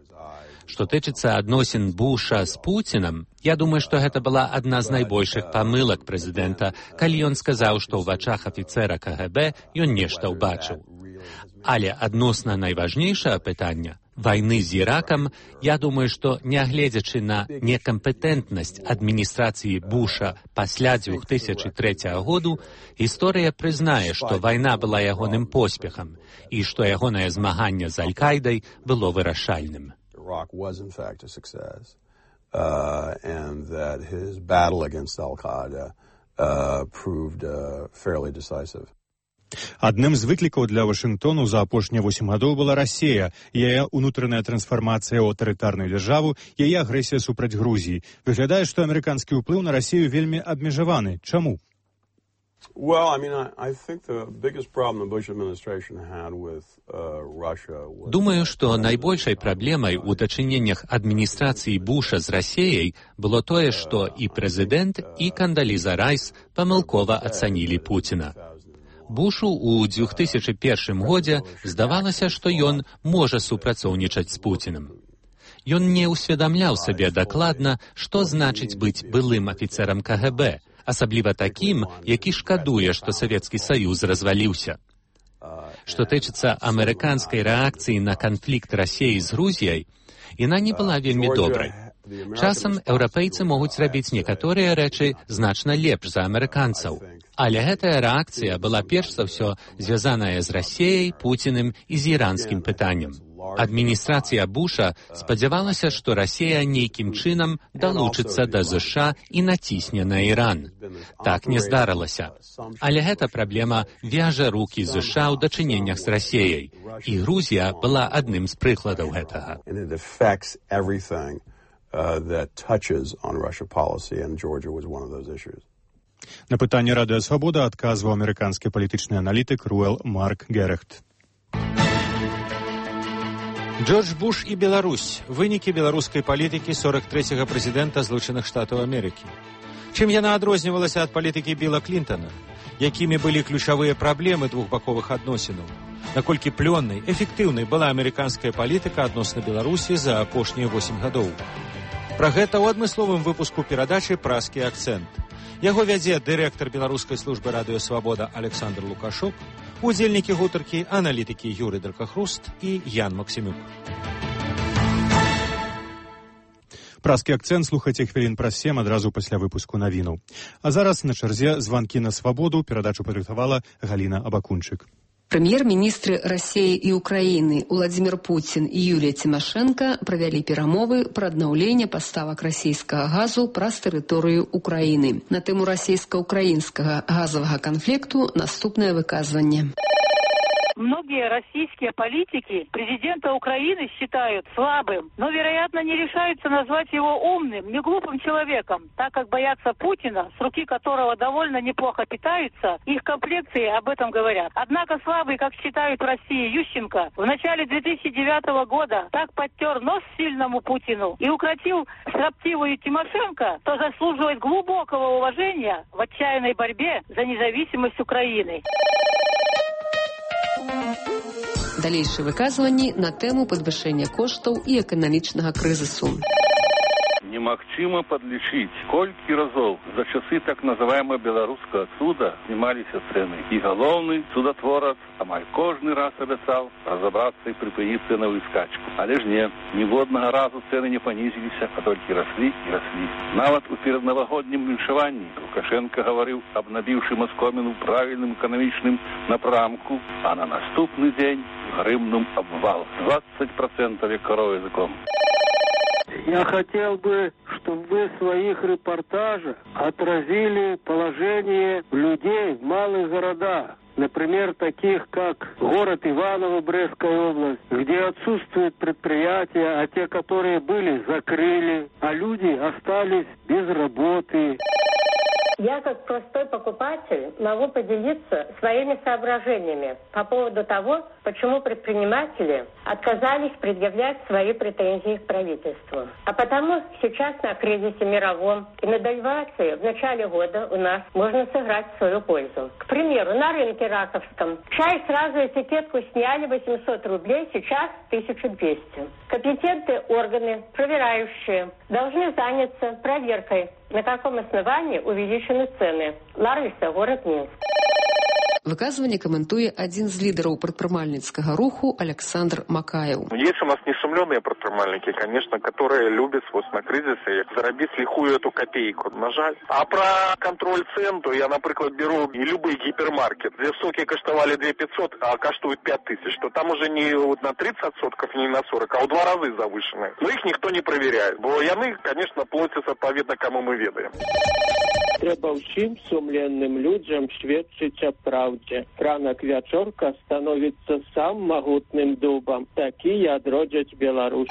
Што тычыцца адносін Буша з Пуцінам, я думаю, што гэта была адна з найбольшых памылак прэзідэнта, калі ён сказаў, што ў вачах афіцэра КГБ ён нешта ўбачыў. Але адносна найважнейшае пытання вайны з Іракам, я думаю, што нягледзячы на некампетэнтнасць адміністрацыі Буша пасля две тысячи третьего году, гісторыя прызнае, што вайна была ягоным поспехам і што ягонае змаганне з Аль-Кайдай было вырашальным. Iraq was in fact a success, uh, and that his battle against Al-Qaeda uh, proved uh, fairly decisive. Адным з выклікаў для Вашынгтону за апошнія восем гадоў была Расія, яе ўнутраная трансфармацыя ў аўтарытарную дзяржаву, яе агрэсія супраць Грузіі. Выглядае, што амерыканскі ўплыў на Расію вельмі абмежаваны. Чаму? Well, I mean, I, I think the biggest problem the Bush administration had with uh, Russia was... Думаю, што найбольшай праблемай у дачыненнях адміністрацыі Буша з Расіяй было тое, што і прэзідэнт, і Кандаліза Райс памылкова ацанілі Пуціна. Бушу ў две тысячи первым годзе здавалася, што ён можа супрацоўнічаць з Пуцінам. Ён не ўсведамляў сабе дакладна, што значыць быць былым афіцэрам КГБ, асабліва такім, які шкадуе, што Савецкі Саюз разваліўся. Што тычыцца амерыканскай рэакцыі на канфлікт Расіі з Грузіяй, яна не была вельмі добрай. Часам еўрапейцы могуць рабіць некаторыя рэчы значна лепш за амерыканцаў, Але гэтая рэакцыя была перш за ўсё звязаная з Расіяй, Пуціным і з іранскім пытаннем. Адміністрацыя Буша спадзявалася, што Расія нейкім чынам далучыцца да ЗША і націсне на Іран. Так не здарылася. Але гэта праблема вяжа рукі ЗША ў дачыненнях з Расіяй. І Грузія была адным з прыкладаў гэтага. На пытанне Радыё Свабода адказваў амерыканскі палітычны аналітык Руэл Марк Герехт. Джордж Буш і Беларусь. Вынікі беларускай палітыкі сорок трэцяга прэзідэнта Злучаных Штатаў Амерыкі. Чым яна адрознівалася ад палітыкі Біла Клінтана? Якімі былі ключавыя праблемы двухбаковых адносінаў? Наколькі плённай, эфектыўнай была амерыканская палітыка адносна Беларусі за апошнія восем гадоў? Пра гэта ў адмысловым выпуску перадачы «Праскі акцэнт». Яго вядзе дырэктар беларускай службы Радыё Свабода Александр Лукашук, удзельнікі гутаркі, аналітыкі Юрый Дракахруст і Ян Максімюк. Праскі акцэнт слухайце хвілін праз сем адразу пасля выпуску навінаў. А зараз на чарзе званкі на свабоду. Перадачу падрыхтавала Галіна Абакунчык. Прэм'ер-міністры Расіі і Украіны Уладзімір Пуцін і Юлія Цімашэнка правялі перамовы пра аднаўленне паставак расійскага газу праз тэрыторыю Украіны. На тэму расійска-украінскага газавага канфлікту наступнае выказванне. Многие российские политики президента Украины считают слабым, но, вероятно, не решаются назвать его умным, не глупым человеком, так как боятся Путина, с руки которого довольно неплохо питаются, их комплекции об этом говорят. Однако слабый, как считают в России, Ющенко в начале две тысячи девятого года так подтер нос сильному Путину и укротил строптивую Тимошенко, то заслуживает глубокого уважения в отчаянной борьбе за независимость Украины. Далейшие выказванні на тему падвышэння коштаў і эканамічнага крызісу. Немагчыма падлічыць, колькі разоў за часы так называемого беларускага цуда знімаліся цэны. І галоўны цудатворац амаль кожны раз абяцаў разабрацца і прыпыніць цэнавую скачку. Але ж не, ніводнага разу цэны не панізіліся, а толькі раслі і раслі. Нават у пераднавагоднім віншаванні Лукашенко гаварыў аб набіўшы маскоміну правільным эканамічным напрамку, а на наступны дзень грымнуў абвал. двадцать процентов як корова языком. Я хотел бы, чтобы вы в своих репортажах отразили положение людей в малых городах. Например, таких как город Иваново, Брестская область, где отсутствуют предприятия, а те, которые были, закрыли, а люди остались без работы. Я, как простой покупатель, могу поделиться своими соображениями по поводу того, почему предприниматели отказались предъявлять свои претензии к правительству. А потому сейчас на кризисе мировом и на девальвации в начале года у нас можно сыграть в свою пользу. К примеру, на рынке Раковском чай сразу этикетку сняли восемьсот рублей, сейчас тысяча двести. Компетентные органы, проверяющие, должны заняться проверкой, на каком основании увеличены цены. Лариса, город Минск. Выказывание комментуе один из лидеров предпринимательского руху Александр Макаев. Есть у нас несумленные предпринимательники, конечно, которые любят вот на кризисе заработать лихую эту копейку. На жаль. А про контроль цен, то я, например, беру и любой гипермаркет, где соки коштовали две тысячи пятьсот, а коштуют пять тысяч, то там уже не вот на тридцать сотков, не на сорок, а в два раза завышенные. Но их никто не проверяет. Бо яны, конечно, платят отповедно, кому мы ведаем. Треба всім сумленним людям свідчить о правді. Ранок вечорка становится сам могутным дубом. Такие одродят Беларусь.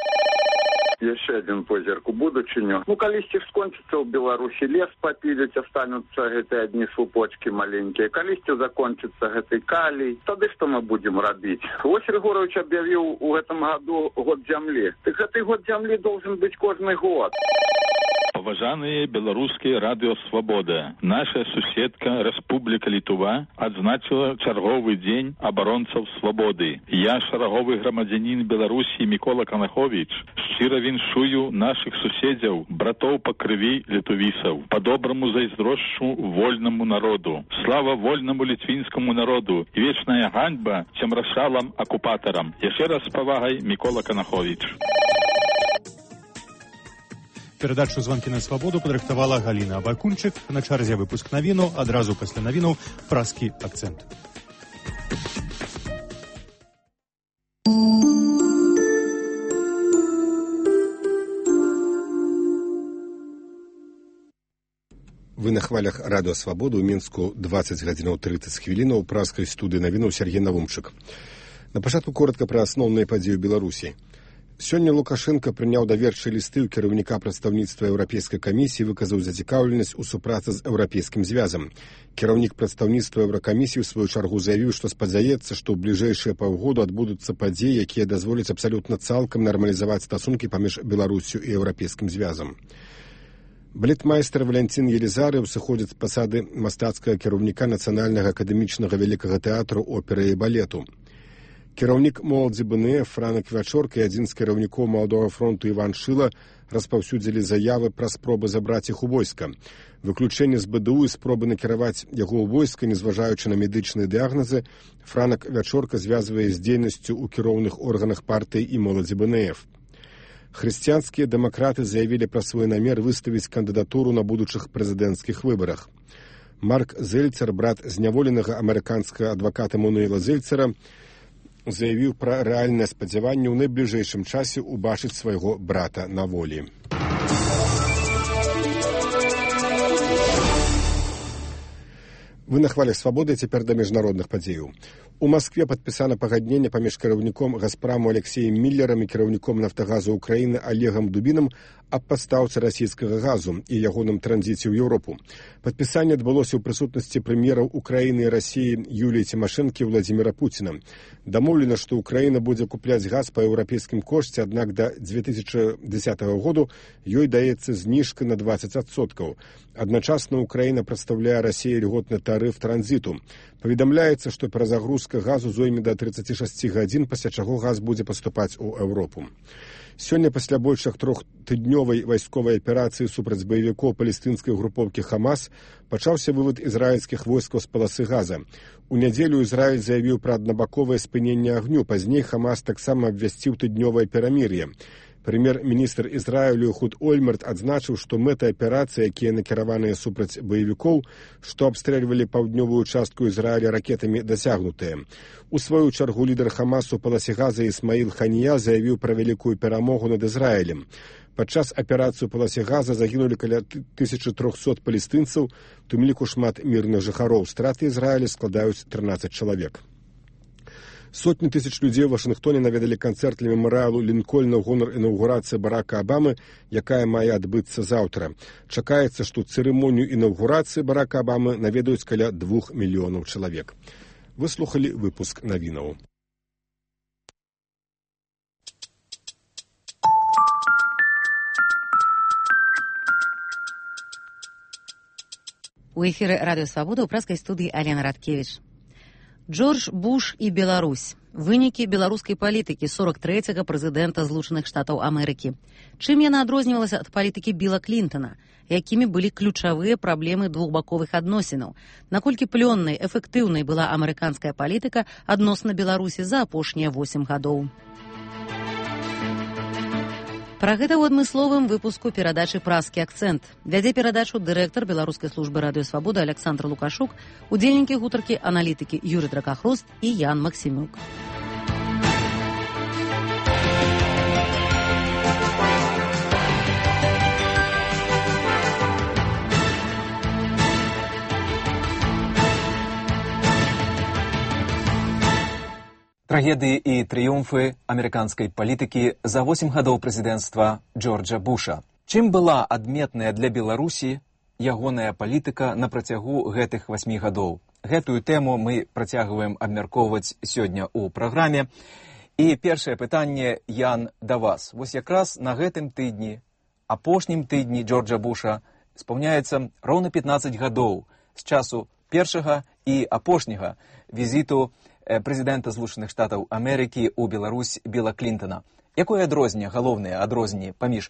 Еще один позірку будучыню. Ну, калісьці скончыцца ў Беларусі лес папіліць, астануцца гэтыя адні слупочкі маленькія. Калісьці закончыцца гэты калій. Тады што мы будзем рабіць? Вось Григорович аб'явіў у гэтым году год зямлі. Так гэты год зямлі должен быць кожны год. Уважаемые белорусские радио «Свобода», наша суседка Республика Литва отзначила черговый день оборонцев свободы. Я, шараговый громадянин Беларуси Микола Канахович, щиро віншую наших сусідів, братов по крові литовісів, по-доброму зайздрощу вольному народу. Слава вольному литвинскому народу и вечная ганьба тем расшалам-оккупаторам. Еще раз с повагой, Микола Канахович. Перадачу «Звонки на свабоду» падрыхтавала Галіна Абакунчык. На чарзе выпуск навінаў, адразу пасля навінаў праскі акцэнт. Вы на хвалях радыё «Свабода» ў Мінску дваццаць гадзінаў трыццаць хвілінаў, праскай студыі навінаў Сергей Навумчык. На пачатку коротка пра асноўныя падзеі ў Беларусі. Сёння Лукашенко прыняў даверчыя лісты ў кіраўніка прадстаўніцтва Еўрапейскай камісіі, выказаў зацікаўленасць у супрацы з Еўрапейскім звязам. Кіраўнік прадстаўніцтва Еўракамісіі ў сваю чаргу заявіў, што спадзяецца, што ў бліжэйшыя паўгоду адбудуцца падзеі, якія дазволяць абсалютна цалкам нармалізаваць стасункі паміж Беларусю і Еўрапейскім звязам. Балетмайстер Валянцін Елізарыў сыходзіць з пасады мастацкага кіраўніка Нацыянальнага акадэмічнага вялікага тэатру оперы і балету. Кіраўнік моладзі БНФ Франак Вячорка і адзін з кіраўнікоў Маладога фронту Іван Шыла распаўсюдзілі заявы пра спробы забраць іх у войска. Выключэнне з БДУ і спробы накіраваць яго ў войска, незважаючы на медычныя дыягназы, Франак Вячорка звязвае з дзейнасцю ў кіроўных органах партыі і моладзі БНФ. Хрысціянскія дэмакраты заявілі пра свой намер выставіць кандыдатуру на будучых прэзідэнцкіх выбарах. Марк Зельцер, брат зняволенага амерыканскага адваката Мануэла Зельцера, заявіў пра рэальнае спадзяванне ў найбліжэйшым часе ўбачыць свайго брата на волі. Вы на хвалях свабоды, цяпер да міжнародных падзеяў. У Маскве падпісана пагадненне паміж кіраўніком Газпраму Алексеем Міллерам і кіраўніком Нафтагазу Украіны Олегам Дубінам аб пастаўцы расійскага газу і ягоным транзіце ў Еўропу. Падпісанне адбылося ў прысутнасці прэм'ераў Украіны і Расіі Юліі Цімашэнкі і Владзіміра Пуціна. Дамоўлена, што Украіна будзе купляць газ па еўрапейскім кошце, аднак да дзве тысячы дзесятага году ёй даецца зніжка на дваццаць адсоткаў. Адначасна Украіна прадстаўляе Расіі льготны тарыф транзіту. Паведамляецца, што перазагрузка газу зойме да трыццаць шэсць гадзін, пасля чаго газ будзе паступаць у Еўропу. Сёння пасля больш як трохтыднёвай вайсковай аперацыі супраць баевікоў палестынскай групоўкі Хамас пачаўся вывад ізраільскіх войскаў з паласы газа. У нядзелю Ізраіль заявіў пра аднабаковае спыненне агню, пазней Хамас таксама абвясціў тыднёвае перамір'е. Прэм'ер-міністр Ізраілю Эхуд Ольмерт адзначыў, што мэты аперацыі, якія накіраваныя супраць баевікоў, што абстрэльвалі паўднёвую частку Ізраіля ракетамі, дасягнутыя. У сваю чаргу лідар Хамасу ў паласе газа Ісмаіл Ханія заявіў пра вялікую перамогу над Ізраілем. Падчас аперацыі ў паласе газа загінулі каля тысячы трохсот палестынцаў, у тым ліку шмат мірных жыхароў. Страты Ізраіля складаюць трынаццаць чалавек. Сотні тысяч людзей у Вашынгтоне наведалі канцэрт ля мемарыялу Лінкольна ў гонар інаўгурацыі Барака Абамы, якая мае адбыцца заўтра. Чакаецца, што цырымонію інаўгурацыі Барака Абамы наведаюць каля двух мільёнаў чалавек. Вы слухалі выпуск навінаў. У эфіры радыё «Свабода» ў праскай студыі Алена Радкевіч. Джордж Буш і Беларусь. Вынікі беларускай палітыкі сорок трэцяга прэзідэнта Злучаных Штатаў Амерыкі. Чым яна адрознівалася ад палітыкі Біла Клінтана? Якімі былі ключавыя праблемы двухбаковых адносінаў? Наколькі плённай, эфектыўнай была амерыканская палітыка адносна Беларусі за апошнія восем гадоў? Пра гэта ў адмысловым выпуску перадачы «Праскі акцэнт». Вядзе перадачу дырэктар беларускай службы радыё «Свабода» Александр Лукашук, удзельнікі гутаркі аналітыкі Юрый Дракахрост і Ян Максімюк. Трагедыі і трыумфы амерыканскай палітыкі за восем гадоў прэзідэнцтва Джорджа Буша. Чым была адметная для Беларусі ягоная палітыка на працягу гэтых васьмі гадоў? Гэтую тэму мы працягваем абмяркоўваць сёння ў праграме. І першае пытанне, Ян, да вас. Вось якраз на гэтым тыдні, апошнім тыдні Джорджа Буша, спаўняецца роўна пятнаццаць гадоў з часу першага і апошняга візіту прэзідэнта Злучаных Штатаў Амерыкі ў Беларусь Біла Клінтана. Якое адрозненне, галоўнае адрозненне паміж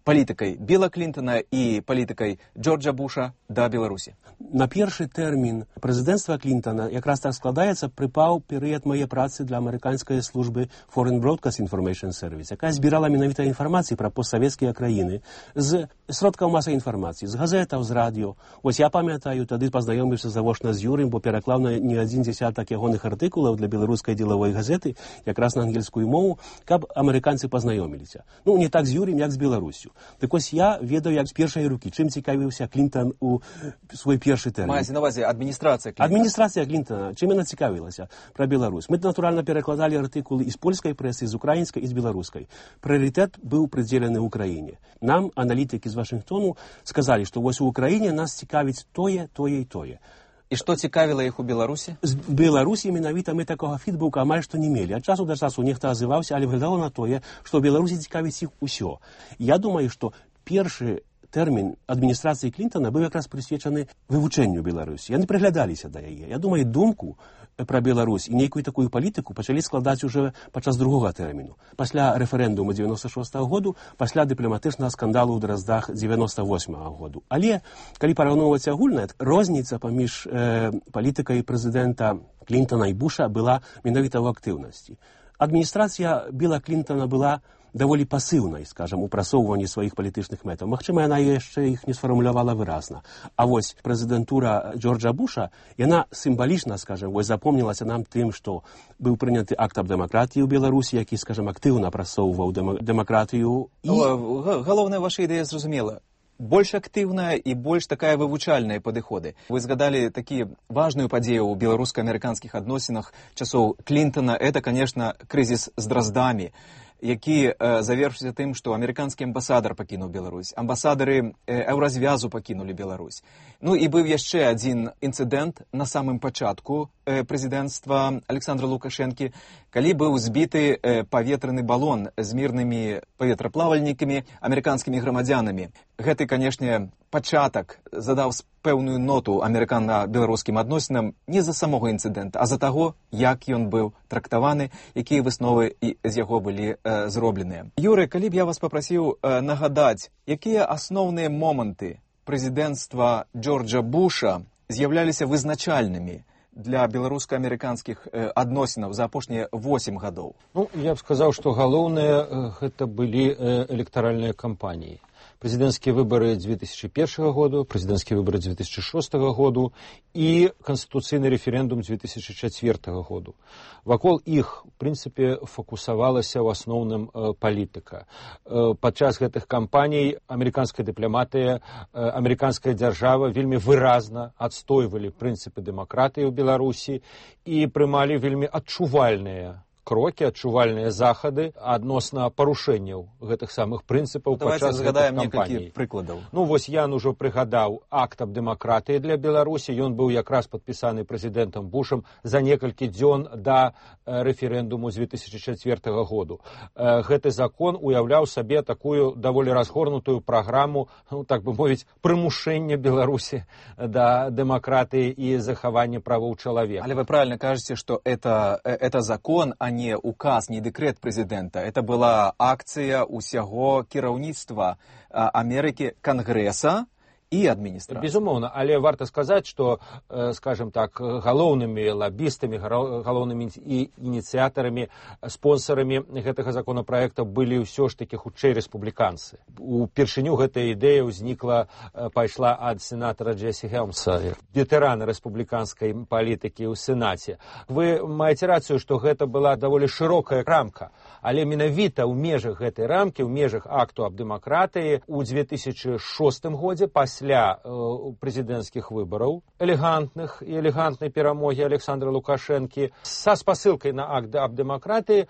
палітыкай Біла Клінтона і палітыкай Джорджа Буша да Беларусі? На першы тэрмін прэзідэнцтва Клінтона якраз так складаецца, прыпаў перыяд мае працы для амерыканскай службы Foreign Broadcast Information Service, якая збірала менавіта інфармацыі пра постсавецкія краіны з сродкаў масавай інфармацыі, з газетаў, з радыё. Вось я памятаю, тады пазнаёміўся завочна з Юрым, бо пераклаў на не адзін дзесятак ягоных артыкулаў для беларускай дзелавой газеты, якраз на ангельскую мову, каб амерыканцы пазнаёміліся. Ну, не так з Юрым, як з Беларуссю. Так ось я ведаю, як з першай рукі, чым цікавіўся Клінтон у свой першы тэрмін. Маецца на ўвазе адміністрацыя Клінтона. Адміністрацыя Клінтона, чым яна цікавілася пра Беларусь. Мы, натуральна, перакладалі артыкулы і з польскай прэсы, з украінскай і з беларускай. Прыярытэт быў прыдзелены ўкраіне. Нам, аналітыкі з Вашынгтону, сказалі, што вось у Украіне нас цікавіць тое, тое і тое. І што цікавіла іх у Беларусі? З Беларусі менавіта мы такога фідбука амаль што не мелі. Ад часу да часу нехта азываўся, але выглядала на тое, што ў Беларусі цікавіць іх усё. Я думаю, што першы тэрмін адміністрацыі Клінтона быў якраз прысвечаны вывучэнню Беларусі. Яны прыглядаліся да яе. Я думаю, думку пра Беларусь і нейкую такую палітыку пачалі складаць уже падчас другога тэрміну. Пасля рэферэндуму дзевяноста шостага году, пасля дыпламатычнага скандалу ў Драздах дзевяноста восьмага году. Але, калі параўноўваць агульна, розніца паміж э, палітыкай прэзідэнта Клінтона і Буша была менавіта ў актыўнасці. Адміністрацыя Біла Клінтона была даволі пасыўнай, скажам, у прасоўванні сваіх палітычных мэтаў. Магчыма, яна яшчэ іх не сфармулявала выразна. А вось прэзідэнтура Джорджа Буша, яна сімвалічна, скажам, вось запомнілася нам тым, што быў прыняты акт аб дэмакратыі ў Беларусі, які, скажам, актыўна прасоўваў дэма- дэмакратыю. І... Галоўная ваша ідэя зразумела. Больш актыўная і больш такая вывучальная падыходы. Вы згадалі такі важную падзею ў беларуска-амерыканскіх адносінах часоў Клінтона. Это, конечно, крызіс з Драздамі, які э, завершыўся тым, што амерыканскі амбасадар пакінуў Беларусь, амбасадары э, Еўразвязу пакінулі Беларусь. Ну і быў яшчэ адзін інцыдэнт на самым пачатку э, прэзідэнцтва Александра Лукашэнкі, калі быў збіты э, паветраны балон з мірнымі паветраплавальнікамі, амерыканскімі грамадзянамі. Гэты, канешне, пачатак задаў пэўную ноту амерыкана-беларускім адносінам не з-за самога інцыдэнта, а з-за таго, як ён быў трактаваны, якія высновы з яго былі э, зробленыя. Юры, калі б я вас папрасіў э, нагадаць, якія асноўныя моманты прэзідэнцтва Джорджа Буша з'яўляліся вызначальнымі для беларуска-амерыканскіх э, адносінаў за апошнія восемь гадоў? Ну, я б сказаў, што галоўныя э, гэта былі э, электаральныя кампаніі. Президентские выборы две тысячи первого года, президентские выборы две тысячи шестого года и конституцыйны референдум две тысячи четвёртого года. Вакол іх, в принципе, фокусавалася ў асноўным э, палітыка. Э, падчас гэтых кампаній амерыканская дыпламатыя, э, амерыканская дзяржава вельмі выразна адстойвалі прынцыпы дэмакратыі ў Беларусі і прымалі вельмі адчувальныя крокі, адчувальныя захады адносна парушэнняў гэтых самых прынцыпаў падчас гэтых кампаній. Прыкладаў. Ну, вось Ян ужо прыгадаў акт аб дэмакратыі для Беларусі. Ён быў якраз падпісаны прэзідэнтам Бушам за некалькі дзён да рэферэндуму з две тысячи четвёртого году. Гэты закон уяўляў сабе такую даволі разгорнутую праграму, ну, так бы мовіць, прымушэння Беларусі да дэмакратыі і захавання правоў чалавека. Але вы правильно кажете, что это, это закон, а не указ, не дэкрэт прэзідэнта. Это была акцыя ўсяго кіраўніцтва Амерыкі, Кангрэса і адміністрацыі. Безумоўна, але варта сказаць, што, скажем так, галоўнымі лабістамі, галоўнымі ініцыятарамі, спонсарамі гэтага законапраекта былі ўсё ж такі хутчэй рэспубліканцы. Упершыню гэтая ідэя ўзнікла, пайшла ад сенатара Джесі Хелмса, ветэрана рэспубліканскай палітыкі ў Сенаце. Вы маеце рацыю, што гэта была даволі шырокая рамка, але менавіта ў межах гэтай рамкі, ў межах акту аб дэмакратыі ў две тысячи шостым годзе пасля пасля э, прэзідэнцкіх выбараў, элегантных і элегантнай перамогі Александра Лукашэнкі, са спасылкай на акт аб дэмакратыі э,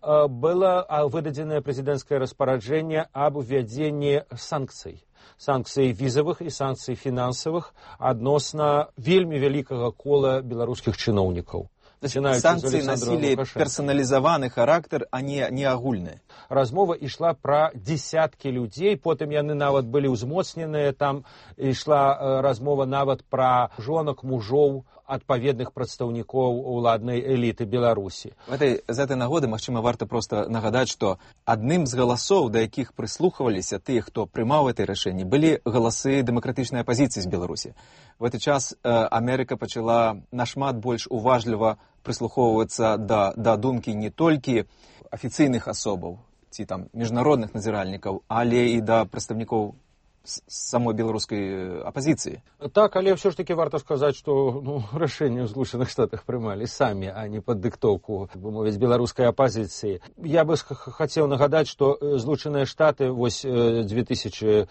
было выдадзенае прэзідэнцкае распараджэнне аб увядзенні санкцый. Санкцый візавых і санкцый фінансавых адносна вельмі вялікага кола беларускіх чыноўнікаў. Санкцыі насілі персаналізаваны характар, а не, не агульны. размова ішла пра дзесяткі людзей, потым яны нават былі ўзмоцненыя, там ішла размова нават пра жонак, мужоў адпаведных прадстаўнікоў уладнай эліты Беларусі. Этой, з этой нагоды, магчыма, варта проста нагадаць, што адным з галасоў, да якіх прыслухваліся тыя, хто прымаў гэтае рашэнне, былі галасы дэмакратычнай апазіцыі з Беларусі. В гэты час э, Амерыка пачала нашмат больш уважліва прыслухоўвацца да, да думкі не толькі афіцыйных асобаў ці там міжнародных назіральнікаў, але і да прадстаўнікоў самой беларускай апозіцыі. Так, але все ж таки варта сказаць, што ну, рашэнне ў Злучаных Штатах прымалі самі, а не пад дыктоўку, бы мовіць, беларускай апозіцыі. Я бы хацеў нагадаць, што Злучаныя Штаты вось две тысячи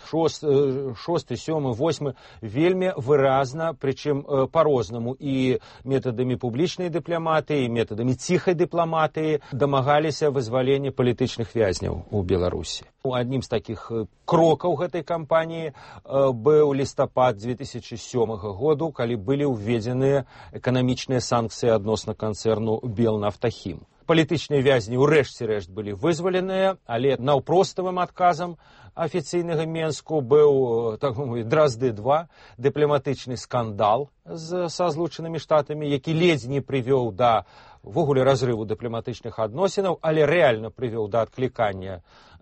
шосты, сёмы, восьмы вельмі выразна, прычым па-рознаму і метадамі публічнай дыпламатыі, і метадамі ціхай дыпламатыі дамагаліся вызвалення палітычных вязняў у Беларусі. Аднім з такіх крокаў гэтай кампаніі быў лістапад две тысячи сёмага году, калі былі ўведзеныя эканамічныя санкцыі адносна канцэрну Белнафтахім. Палітычныя вязні ў рэшце рэшт былі вызваленыя, але наўпроставым адказам афіцыйнага Менску быў, так мовіць, Дразды два, дыпламатычны скандал з, са Злучанымі Штатамі, які ледзь не прывёў да ввогуле разрыву дыпламатычных адносінаў, але рэальна прывёў да адклікання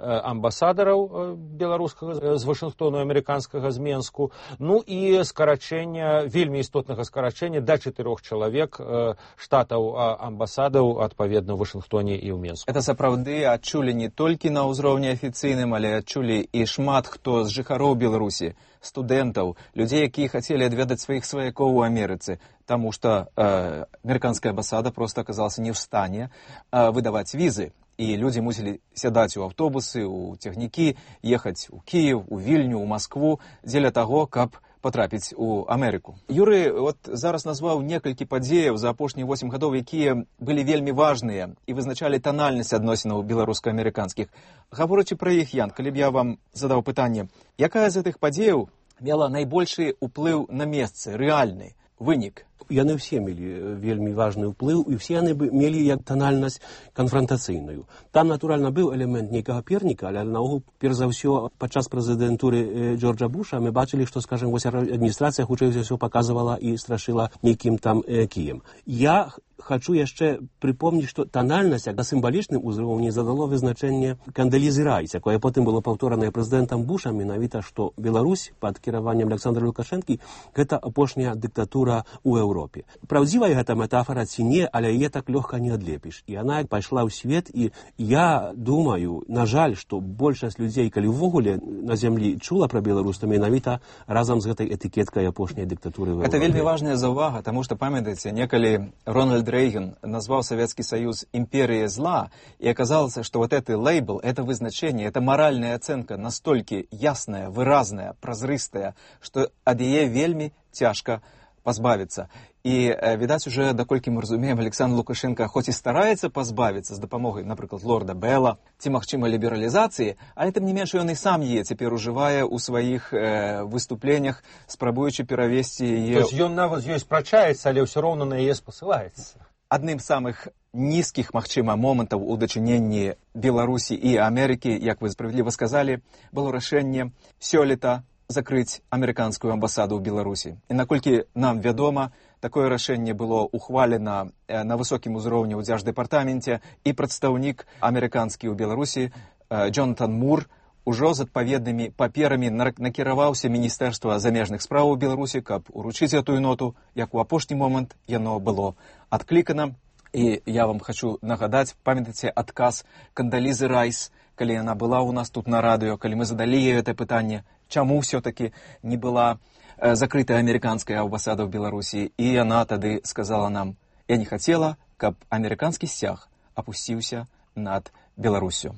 амбасадараў беларускага з Вашынгтону, амерыканскага з Менску, ну і скарачэння, вельмі істотнага скарачэння да чатырох чалавек штатаў амбасадаў адпаведна ў Вашынгтоне і ў Менску. Это сапраўды адчулі не толькі на ўзроўні афіцыйным, але адчулі і шмат хто з жыхароў Беларусі, студэнтаў, людзей, якія хацелі адведаць сваіх сваякоў у Амерыцы, таму што э, амерыканская амбасада проста аказалася не ў стане э, выдаваць візы. І людзі мусілі сядаць у аўтобусы, у цягнікі, ехаць у Кіев, у Вільню, у Маскву, дзеля таго, каб потрапіць у Амерыку. Юрый вот зараз назваў некалькі падзеяў за апошнія восем гадоў, якія былі вельмі важныя і вызначалі танальнасць адносінаў беларуска-амерыканскіх. Гаворачы пра іх, Ян, калі б я вам задаў пытанне, якая з гэтых падзеяў мела найбольшы ўплыў на месцы, рэальны вынік? Яны ўсе мелі вельмі важны ўплыў, і ўсе яны мелі як танальнасць канфрантацыйную. Там, натуральна, быў элемент нейкага перніка, але наогул, перш за ўсё, падчас прэзідэнтуры Джорджа Буша мы бачылі, што, скажем, вось адміністрацыя хутчэй за ўсё паказвала і страшыла нейкім там э, кіем. Я хочу яшчэ припомніць, што танальнасць на сімвалічным узроўні задало вызначэнне Кандалізы Райс, якое потым было паўторанае прэзідэнтам Бушам, менавіта, што Беларусь пад кіраваннем Александра Лукашэнкі гэта апошняя дыктатура ў Еўропе. Праўдзівая гэта метафора ці не, але яе так лёгка не адлепіш. І яна пайшла ў свет, і я думаю, на жаль, што большасць людзей, калі ўвогуле на зямлі чула пра Беларусь, то менавіта разам з гэтай этыкеткай апошняй дыктатуры ў Еўропе. Это вельмі важная заўвага, таму што, памятаеце, некалі Рональд Рейган назвал Советский Союз империей зла, и оказалось, что вот этот лейбл, это вызначение, это моральная оценка настолько ясная, выразная, прозрыстая, что от яе вельми тяжко позбавиться. И, видать, уже, доколькі мы разумеем, Александр Лукашенко хоть и старается позбавиться с допомогой, например, лорда Белла, ці магчыма лібералізацыі, але тым не менш ён і сам яе цяпер ужывае ў сваіх э, выступленнях, спрабуючы перавесці яе... То есть ён нават з ёй спрачаецца, але ўсё роўна на яе спасылаецца. Адным з самых нізкіх, магчыма, момантаў у дачыненні Беларусі і Амерыкі, як вы справядліва сказалі, было рашэнне сёлета закрыць амерыканскую амбасаду ў Беларусі. І наколькі нам вядома, такое рашэнне было ухвалена на высокім узроўні ў дзярждэпартаменце, і прадстаўнік амерыканскі ў Беларусі Джонатан Мур ужо з адпаведнымі паперамі накіраваўся Міністэрства замежных спраў у Беларусі, каб уручыць гэтую ноту, як у апошні момант яно было адклікана. І я вам хочу нагадаць, памятаеце адказ Кандалізы Райс, калі яна была ў нас тут на радыё, калі мы задалі ёй гэта пытанне, чаму ўсё-таки не была закрытая амерыканская амбасада ў Беларусі, і яна тады сказала нам: я не хацела, каб амерыканскі сцяг апусціўся над Беларусю.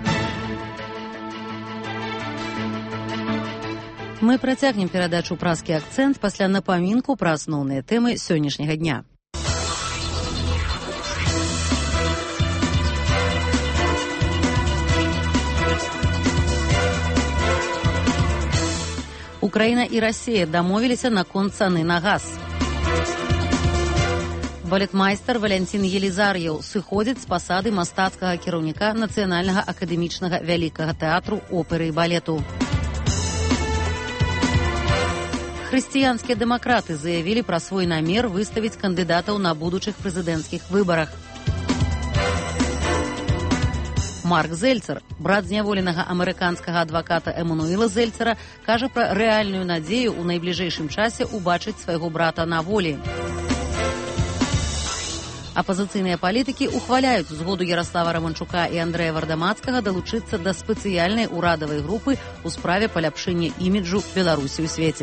Мы працягнем перадачу «Празкі акцэнт» пасля напамінку пра асноўныя тэмы сённяшняга дня. Украина и Россия домовились наконт цены на газ. Балетмайстар Валянцін Елізар'еў сыходзіць з пасады мастацкага кіраўніка Нацыянальнага акадэмічнага вялікага тэатру оперы і балету. Хрысціянскія дэмакраты заявілі пра свой намер выставіць кандыдатаў на будучых прэзідэнцкіх выбарах. Марк Зельцер, брат зняволенага амерыканскага адваката Эмануэла Зельцера, кажа пра рэальную надзею ў найбліжэйшым часе ўбачыць свайго брата на волі. Апазіцыйныя палітыкі ухваляюць згоду Яраслава Раманчука і Андрэя Вардамацкага далучыцца да спецыяльнай урадавай групы ў справе паляпшэння іміджу Беларусі ў свеце.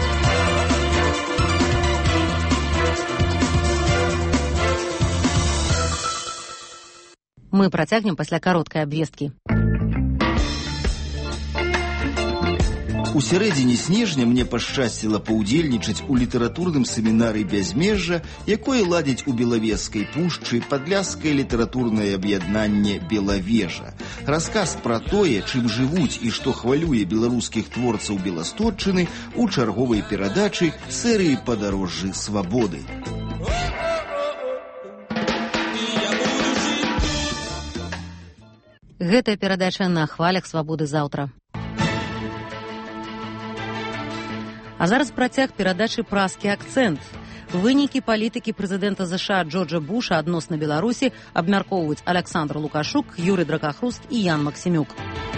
Мы працягнем пасля кароткай абвесткі. У сярэдзіне снежня мне пашчасціла паўдзельнічаць у літаратурным семінары «Бязмежжа», якое ладзіць у Белавежскай пушчы падляшскае літаратурнае аб'яднанне «Белавежа». Расказ пра тое, чым жывуць і што хвалюе беларускіх творцаў Беластотчыны у чарговай перадачы серыі «Падарожжы свабоды». Гэтая перадача на хвалях свабоды заўтра. А зараз працяг перадачы «Празкі акцэнт». Вынікі палітыкі прэзідэнта ЗША Джорджа Буша адносна Беларусі абмяркоўваюць Александр Лукашук, Юрый Дракахруст і Ян Максімюк.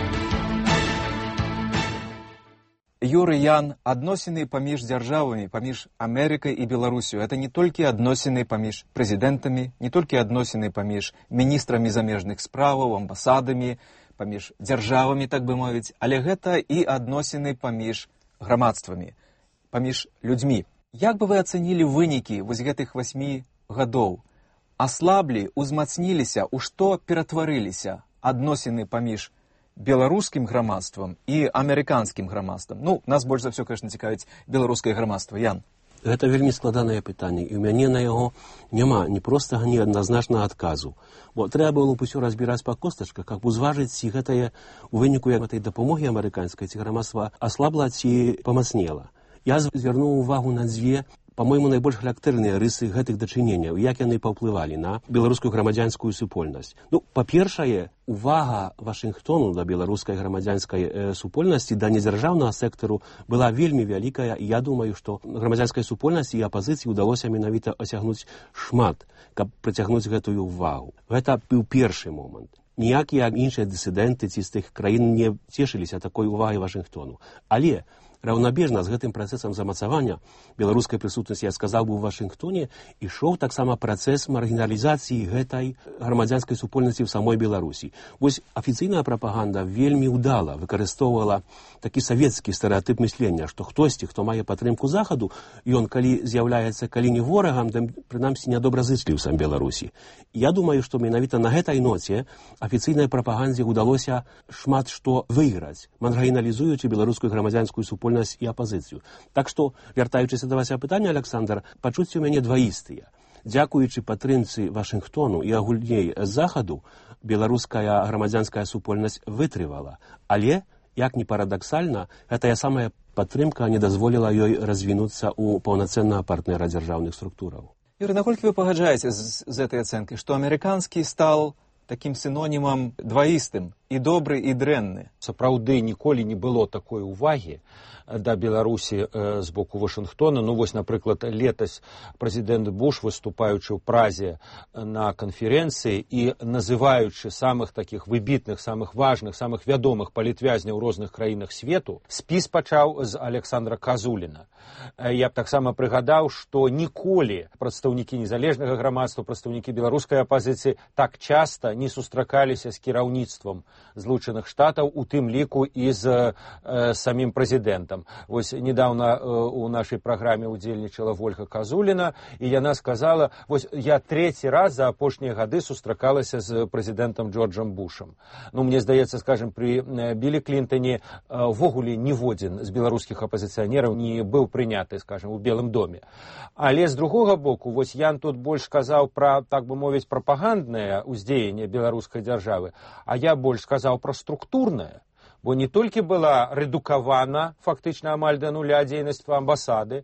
Юрый, Ян, адносіны паміж дзяржавамі, паміж Амерыкай і Беларусю. Это не толькі адносіны паміж прэзідэнтамі, не толькі адносіны паміж міністрамі замежных справаў, амбасадамі, паміж дзяржавамі, так бы мовіць, але гэта і адносіны паміж грамадствамі, паміж людзьмі. Як бы вы ацэнілі вынікі вось гэтых васьмі гадоў? Аслаблі, узмацніліся, у што ператварыліся адносіны паміж беларускім грамадствам і амерыканскім грамадствам? Ну, нас больш за ўсё, конечно, цікавіць беларускае грамадства. Ян. Гэта вельмі складанае пытанне, і ў мяне на яго няма ні простага, ні адназначнага адказу. Бо трэба было б усё разбіраць па костачках, каб узважыць, ці гэтае у выніку гэтай дапамогі амерыканскай, ці грамадства аслабла, ці памацнела. Я звярнуў увагу на дзве, па-мойму, найбольш характэрныя рысы гэтых дачыненняў, як яны паўплывалі на беларускую грамадзянскую супольнасць. Ну, па-першае, увага Вашынгтону да беларускай грамадзянскай э, супольнасці, да недзяржаўнага сектару была вельмі вялікая, і я думаю, што грамадзянскай супольнасці і апазіцыі ўдалося менавіта асягнуць шмат, каб прыцягнуць гэтую увагу. Гэта быў першы момант. Ніякія іншыя дысідэнты ці з тых краін не цешыліся такой увагі Вашынгтону. Але раўнабежна з гэтым працэсам замацавання беларускай прысутнасці, я сказаў бы, у Вашынгтоне ішоў таксама працэс маргіналізацыі гэтай грамадзянскай супольнасці ў самой Беларусі. Вось афіцыйная прапаганда вельмі ўдала выкарыстоўвала такі савецкі стэрэатып мыслення, што хтосьці, хто мае падтрымку захаду, ён калі з'яўляецца калі не ворагам, то прынамсі нядобразычліў сам Беларусі. Я думаю, што менавіта на гэтай ноце афіцыйнай прапагандзе ўдалося шмат што выйграць, маргіналізуючы беларускую грамадзянскую супольнасць і апазіцыю. Так што, вяртаючыся да вашага пытання, Александр, пачуцці ў мяне дваістыя. Дзякуючы падтрымцы Вашынгтону і агульней захаду, беларуская грамадзянская супольнасць вытрывала. Але, як ні парадаксальна, гэтая самая падтрымка не дазволіла ёй развінуцца ў паўнацэннага партнера дзяржаўных структураў. Юрый, наколькі вы пагаджаеце з, з этой ацэнкай, што амерыканскі стал такім сінонімам дваістым, і добры, і дрэнны? Сапраўды ніколі не было такой увагі да Беларусі э, з боку Вашынгтона. Ну вось, напрыклад, летась прэзідэнт Буш, выступаючы ў Празе на канферэнцыі і называючы самых такіх выбітных, самых важных, самых вядомых палітвязняў у розных краінах свету, спіс пачаў з Александра Казуліна. Я б таксама прыгадаў, што ніколі прадстаўнікі незалежнага грамадства, прадстаўнікі беларускай апазіцыі так часта не сустракаліся з кіраўніцтвам Злучаных Штатаў, у тым ліку і з э, самім прэзідэнтам. Вось недавно э, у нашай праграме удзельнічала Вольга Казуліна, і яна сказала, вось я трэці раз за апошнія гады сустракалася з прэзідэнтам Джорджам Бушам. Ну, мне здаецца, скажем, пры э, Білі Клінтоне увогуле э, ніводзін з беларускіх апазіцыянераў не быў прыняты, скажем, у Белым доме. Але з другога боку, вось Ян тут больш сказаў пра, так бы мовіць, прапаганднае ўздзеянне беларускай дзяржавы, а я больш сказаў пра структурнае, бо не толькі была рэдукавана фактычна амаль да нуля дзейнасць амбасады,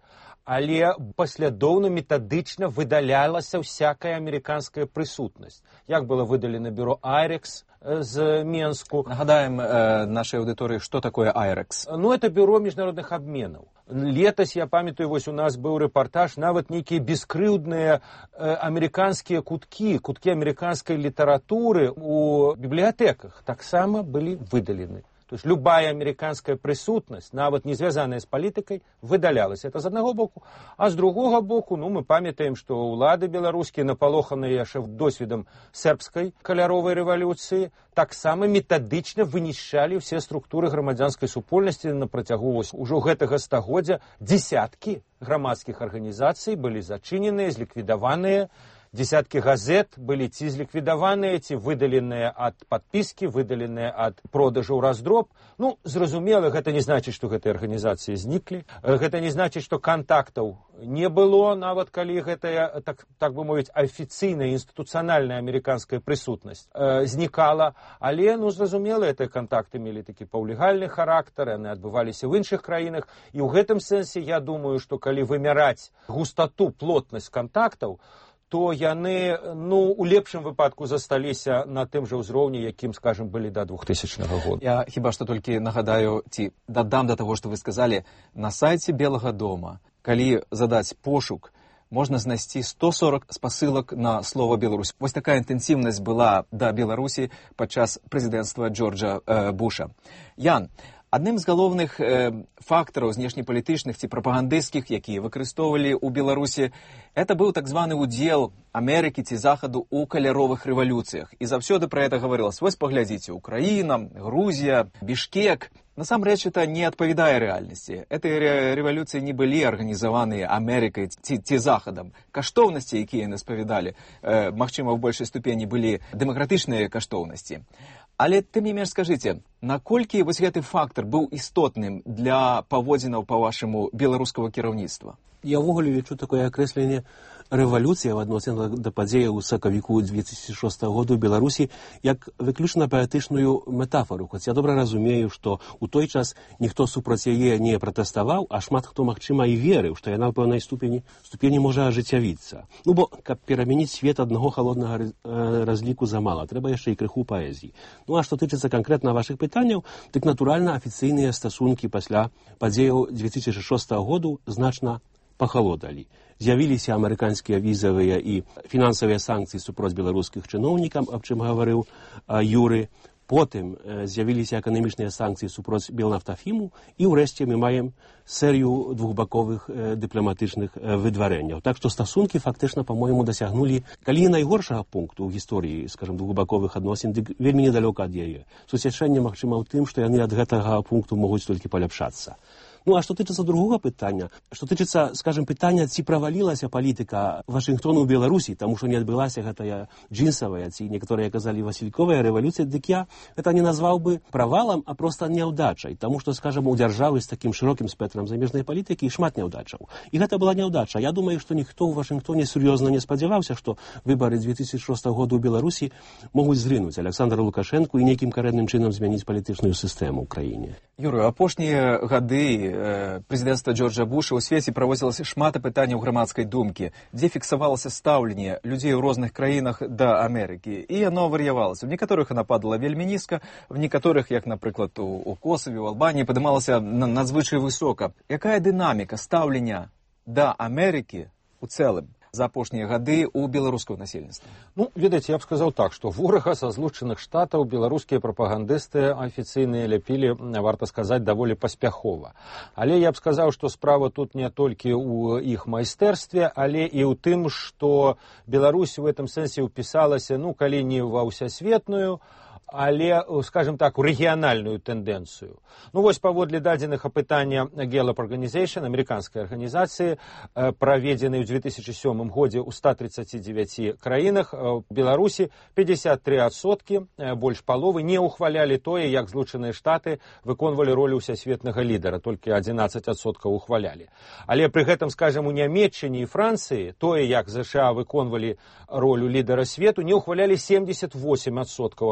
але паслядоўна метадычна выдалялася всякая амерыканская прысутнасць. Як было выдалена бюро Айрекс з Менску. Нагадаем э, нашей аудитории, что такое Айрекс. Ну, это бюро международных обменов. Летась, я памятаю, вось у нас был репортаж, нават некие бескрыўдныя э, американские кутки, кутки американской литературы у библиотеках таксама были выдалены. То есть любая американская присутность, нават не связанная с политикой, выдалялась. Это с одного боку. А с другого боку, ну, мы памятаем, что улады белорусские, напалоханные яшчэ досведом сербской каляровой революции, таксама методично вынішчалі все структуры грамадзянской супольнасці на працягу ўжо гэтага стагоддзя. Десятки грамадскіх арганізацый былі зачыненыя, зліквідаваныя. Десятки газет были ці зліквідаваныя, ці выдаленыя ад падпіскі, выдаленыя ад продажу ў раздроб. Ну, зразумела, гэта не значыць, што гэтыя арганізацыі зніклі. Гэта не значыць, што кантактаў не было, нават калі гэтая, так, так бы мовіць, афіцыйная, інстытуцыянальная амерыканская прысутнасць э, знікала. Але, ну, зразумела, гэтыя кантакты мелі такі паўлегальны характар, яны адбываліся ў іншых краінах. І ў гэтым сэнсе, я думаю, што калі вымяраць густату, плотнасць кантактаў, то яны, ну, у лепшым выпадку засталіся на тым жа ўзроўні, якім, скажем, былі да двухтысячнага года. Я хіба што толькі нагадаю, ці дадам да таго, што вы сказалі, на сайце Белага дома, калі задаць пошук, можна знайсці сто сорок спасылак на слова Беларусь. Вось такая інтэнсіўнасць была да Беларусі падчас прэзідэнцтва Джорджа э, Буша. Ян, адным з галоўных э, фактараў знешнепалітычных ці прапагандысцкіх, якія выкарыстоўвалі ў Беларусі, это быў так званы удзел Амерыкі ці Захаду ў каляровых рэвалюцыях. І заўсёды пра гэта гаварылася. Вось паглядзіце, Украіна, Грузія, Бішкек. Насамрэч, это не адпавядае рэальнасці. Гэтыя рэвалюцыі не былі арганізаваныя Амерыкай ці, ці Захадам. Каштоўнасці, якія яны спавядалі, э, магчыма, ў большай ступені былі дэмакратычныя каштоўнасці. Але тым не менш скажыце, наколькі вось гэты фактар быў істотным для паводзінаў, па-вашаму, беларускага кіраўніцтва? Я ўвогуле лічу такое акрэсленне рэвалюцыя в адносінах да падзеяў у сакавіку две тысячи шостага году ў Беларусі як выключна паэтычную метафору. Хоць я добра разумею, што ў той час ніхто супраць яе не пратэставаў, а шмат хто, магчыма, і верыў, што яна ў пэўнай ступені, ступені можа ажыццявіцца. Ну, бо, каб перамяніць свет аднаго халоднага разліку замала, трэба яшчэ і крыху паэзіі. Ну, а што тычыцца канкрэтна вашых пытанняў, дык, натуральна, афіцыйныя стасункі пасля падзеяў две тысячи шостага году значна пахалодалі. З'явіліся амерыканскія візавыя і фінансавыя санкцыі супроць беларускіх чыноўнікаў, аб чым гаварыў а, Юры. Потым э, з'явіліся эканамічныя санкцыі супроць Белнафтафіму, і ўрэшце мы маем серыю двухбаковых э, дыпламатычных э, выдварэнняў. Так што стасункі фактычна, па-мойму, дасягнулі, калі найгоршага пункту ў гісторыі, скажем, двухбаковых адносін, дык вельмі недалёка ад яе. Суцяшэнне, магчыма, ў тым, што яны ад гэтага пункту могуць толькі паляпшацца. Ну, а што тычыцца другога пытання, што тычыцца, скажем, пытання, ці правалілася палітыка Вашынгтону ў Беларусі, таму што не адбылася гэтая джинсавая, ці некаторыя казалі васільковая рэвалюцыя, дык я гэта не назваў бы правалам, а проста няўдачай, таму што, скажем, у дзяржавы з такім шырокім спектрам замежнай палітыкі шмат няўдачаў. І гэта была няўдача. Я думаю, што ніхто ў Вашынгтоне сур'ёзна не спадзяваўся, што выбары две тысячи шостага года ў Беларусі могуць зрынуць Александра Лукашэнку і нейкім карэнным чынам змяніць палітычную сістэму ў краіне. Юры, апошнія гады прэзідэнцтва Джорджа Буша ў свеце праводзілася шмат пытанняў грамадскай думкі, дзе фіксавалася стаўленне людзей у розных краінах да Амерыкі. І яно вар'явалася. У некаторых яна падала вельмі нізка, в некаторых, як, напрыклад, у, у Косаве, у Албаніі, падымалася надзвычай высока. Якая дынаміка стаўлення да Амерыкі у цэлым за апошнія гады ў беларускага насельніцтва? Ну, ведаеце, я б сказаў так, што ворага са злучаных штатаў беларускія прапагандысты афіцыйныя ляпілі, варта сказаць, даволі паспяхова. Але я б сказаў, што справа тут не толькі ў іх майстэрстве, але і ў тым, што Беларусь у гэтым сэнсе ўпісалася, ну, калі не ва ўсясветную, але, скажем так, у рэгіянальную тэндэнцыю. Ну, вось паводле дадзеных апытання Gallup Organization, амерыканскай арганізацыі, праведзенай у две тысячи сёмым годзе ў ста тридцати девяти краінах, Беларусі пятьдесят три адсоткі, больш паловы, не ухвалялі тое, як Злучаныя Штаты выконвалі ролю ўсясветнага лідара, толькі одиннадцать адсоткаў ухвалялі. Але пры гэтым, скажем, у Нямецчыне і Францыі тое, як ЗША выконвалі ролю лідара свету, не ухвалялі семьдесят восемь адсоткаў апытаных,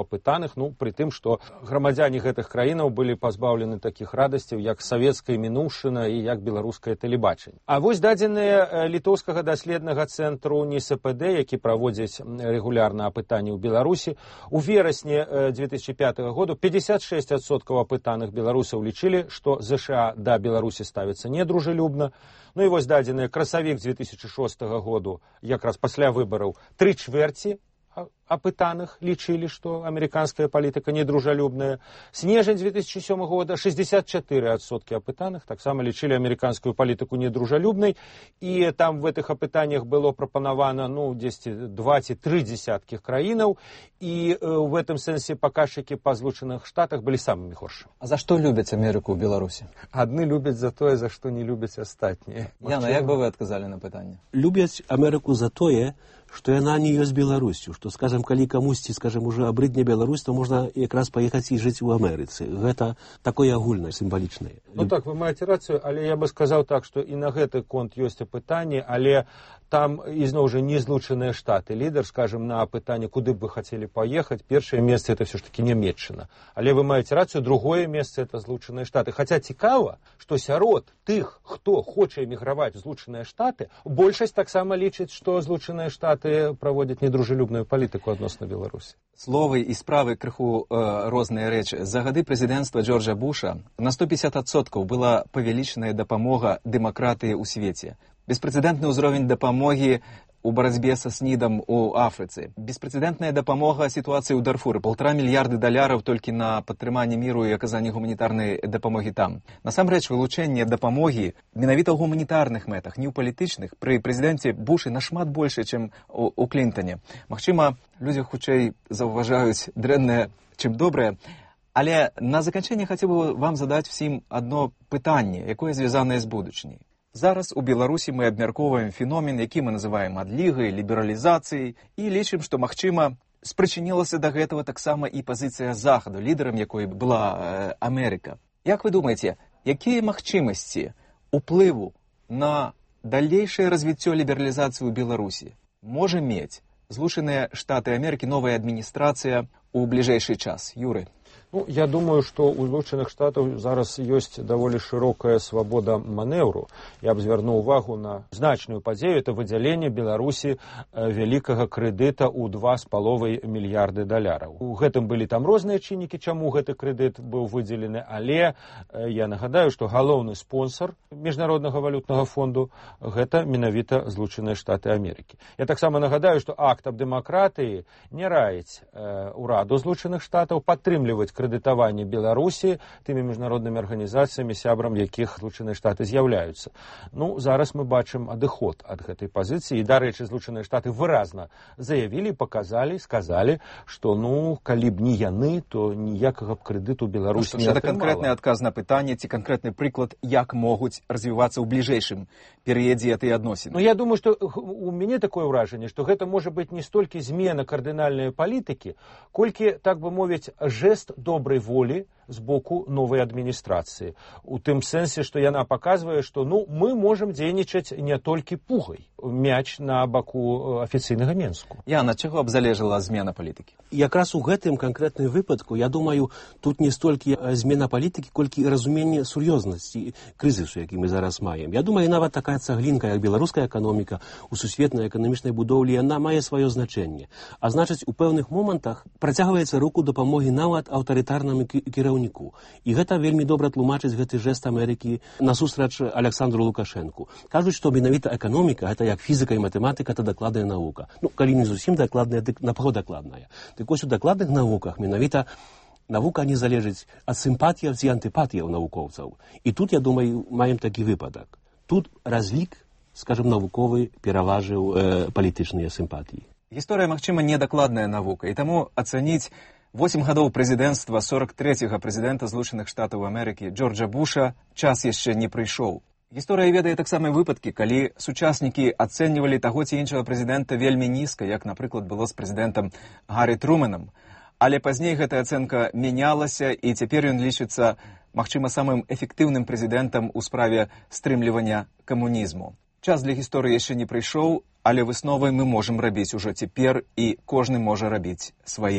званых, ну, пры тым, што грамадзяне гэтых краінаў былі пазбаўлены такіх радасцяў, як савецкая мінуўшчына і як беларускае тэлебачанне. А вось дадзеныя літоўскага даследнага цэнтру НИСПД, які праводзіць рэгулярна апытанні ў Беларусі, у верасні две тысячи пятого году пятьдесят шесть адсоткаў апытаных беларусаў лічылі, што ЗША да Беларусі ставіцца недружелюбна. Ну і вось дадзеныя красавік две тысячи шостого году, якраз пасля выбараў, тры чвэрці апытаных лічылі, што амерыканская палітыка недружалюбная. Снежань две тысячи сёмого года шестьдесят четыре адсоткі апытаных таксама лічылі амерыканскую палітыку недружалюбнай, і там в гэтых апытаннях было прапанавана, ну, дзесьці два ці тры дзесяткі краінаў, і в гэтым сэнсе паказчыкі па Злучаных Штатах былі самымі горшымі. А за што любяць Амерыку ў Беларусі? Адны любяць за тое, за што не любяць астатнія. Яна, як бы вы адказалі на пытанне? Любяць Амерыку за тое, што яна не ёсць Беларусю, што, скажем, калі камусьці, скажем, уже абрыдне Беларусь, то можна якраз паехаць і жыць у Амерыцы. Гэта такое агульнае, сімвалічнае. Ну так, вы маеце рацыю, але я бы сказаў так, што і на гэты конт ёсць апытанні, але там ізноў жа не Злучаныя Штаты. Лідар, скажем, на апытанне, куды б вы хацелі паехаць, першае месца это все ж таки Нямецчына. Але вы маеце рацыю, другое месца это Злучаныя Штаты. Хаця цікава, што сярод тых, хто хоча эміграваць у Злучаныя Штаты, большасць таксама лічыць, што Злучаныя Штаты праводзяць недружелюбную палітыку адносна Беларусі. Словы і справы крыху э, розныя рэчы. За гады прэзідэнцтва Джорджа Буша на сто пятьдесят адсоткаў была павялічаная дапамога дэмакратыі ў свеце. Беспрэцэдэнтны ўзровень дапамогі у барацьбе са снідам у Афрыцы. Беспрэцэдэнтная дапамога сітуацыі ў Дарфуры. Полтора мільярды даляраў толькі на падтрыманне міру і аказанне гуманітарнай дапамогі там. Насамрэч, вылучэнне дапамогі менавіта ў гуманітарных мэтах, не ў палітычных, пры прэзідэнце Бушы нашмат больше, чым у, у Клінтане. Магчыма, людзі хутчэй заўважаюць дрэннае, чым добрае. Але на заканчэнне хацеў бы вам задаць всім адно пытанне, якое звязанае з будучыняй. Зараз у Беларусі мы абмяркоўваем феномен, які мы называем адлігай, лібералізацыяй, і лічым, што, магчыма, спрычынілася да гэтага таксама і пазіцыя Захаду, лідарам якой была э, Амерыка. Як вы думаеце, якія магчымасці уплыву на далейшае развіццё лібералізацыі ў Беларусі можа мець Злучаныя Штаты Амерыкі, новая адміністрацыя у бліжэйшы час? Юры? Ну, я думаю, што ў Злучаных Штатаў зараз ёсць даволі шырокая свабода манеўру. Я б звярнуў увагу на значную падзею, это выдзяленне Беларусі вялікага крэдыта ў два з паловай мільярды даляраў. У гэтым былі там розныя чыннікі, чаму гэты крэдыт быў выдзелены, але я нагадаю, што галоўны спонсор Міжнароднага валютнага фонду гэта менавіта Злучаныя Штаты Амерыкі. Я таксама нагадаю, што акт аб дэмакратыі не раіць э, ураду Злучаных Штатаў падтрымліваць крэдытаванне Беларусі тымі міжнароднымі арганізацыямі, сябрам якіх Злучаныя Штаты з'яўляюцца. Ну, зараз мы бачым адыход ад гэтай пазіцыі. І, дарэчы, Злучаныя Штаты выразна заявілі, паказалі, сказалі, што, ну, калі б не яны, то ніякага б крэдыту Беларусі не атрымала. Гэта канкрэтны адказ на пытанне ці канкрэтны прыклад, як могуць развівацца ў бліжэйшым перыядзе гэтыя адносіны? Ну, я думаю, што у мяне такое ўражанне, што гэта можа быць не столькі змена кардынальнай палітыкі, колькі, так бы мовіць, жест добрай волі з боку новай адміністрацыі. У тым сэнсе, што яна паказвае, што ну, мы можам дзейнічаць не толькі пугай. Мяч на баку афіцыйнага Менску. Яна, чаго б залежала змена палітыкі? Якраз у гэтым канкрэтным выпадку, я думаю, тут не столькі змена палітыкі, колькі разуменне сур'ёзнасці крызісу, які мы зараз маем. Я думаю, нават такая цаглінка, як беларуская эканоміка у сусветнай эканамічнай будоўлі, яна мае сваё значэнне. А значыць, у пэўных момантах працягваецца руку дапамогі нават аўтарытарнаму кіраўніку. І гэта вельмі добра тлумачыць гэты жэст Амерыкі насустрач Александру Лукашэнку. Кажуць, што менавіта эканоміка, гэта як фізіка і матэматыка, это дакладная навука. Ну, калі не зусім дакладная, дык напаго дакладная. Дык вось у дакладных навуках менавіта навука не залежыць ад сімпатіяў ці антыпатіяў навукоўцаў. І тут, я думаю, маем такі выпадак. Тут разлік, скажем, навуковы пераважыў э, палітычныя сімпатіі. Гісторыя, магчыма, недакладная навука, і таму ацаніць восем гадоў прэзідэнцтва сорок трэцяга прэзідэнта Злучаных Штатаў Амерыкі Джорджа Буша час яшчэ не прыйшоў. Гісторыя ведае таксама выпадкі, калі сучаснікі ацэньвалі таго ці іншага прэзідэнта вельмі нізка, як, напрыклад, было з прэзідэнтам Гаррі Трумэнам. Але пазней гэтая ацэнка мянялася, і цяпер ён лічыцца, магчыма, самым эфектыўным прэзідэнтам у справе стрымлівання камунізму. Час для гісторыі яшчэ не прыйшоў, але высновы мы можам рабіць ужо цяпер, і кожны можа рабіць свае.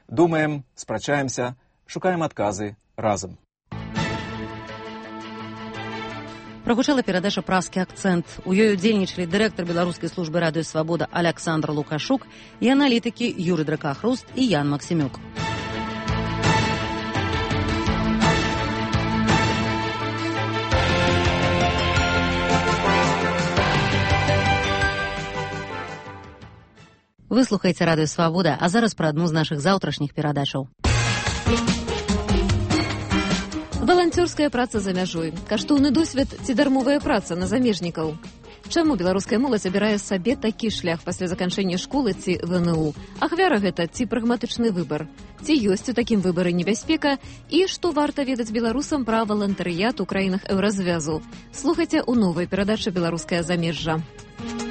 Думаем, спрачаемся, шукаем адказы разам. Прагучала перадача «Празкі акцэнт». У ёй удзельнічалі дырэктар беларускай службы радыё «Свабода» Аляксандр Лукашук і аналітыкі Юрый Дракахруст і Ян Максімюк. Вы слухаеце радыё «Свабода», а зараз пра адну з нашых заўтрашніх перадачаў. Валанцёрская праца за мяжой. Каштоўны досвед ці дармовая праца на замежнікаў. Чаму беларуская моладзь абірае сабе такі шлях пасля заканчэння школы ці вэ эн у? Ахвяра гэта ці прагматычны выбар? Ці ёсць у такім выбары небяспека? І што варта ведаць беларусам пра валантарыят у краінах еўразвязу? Слухайце ў новай перадачы «Беларускае замежжа».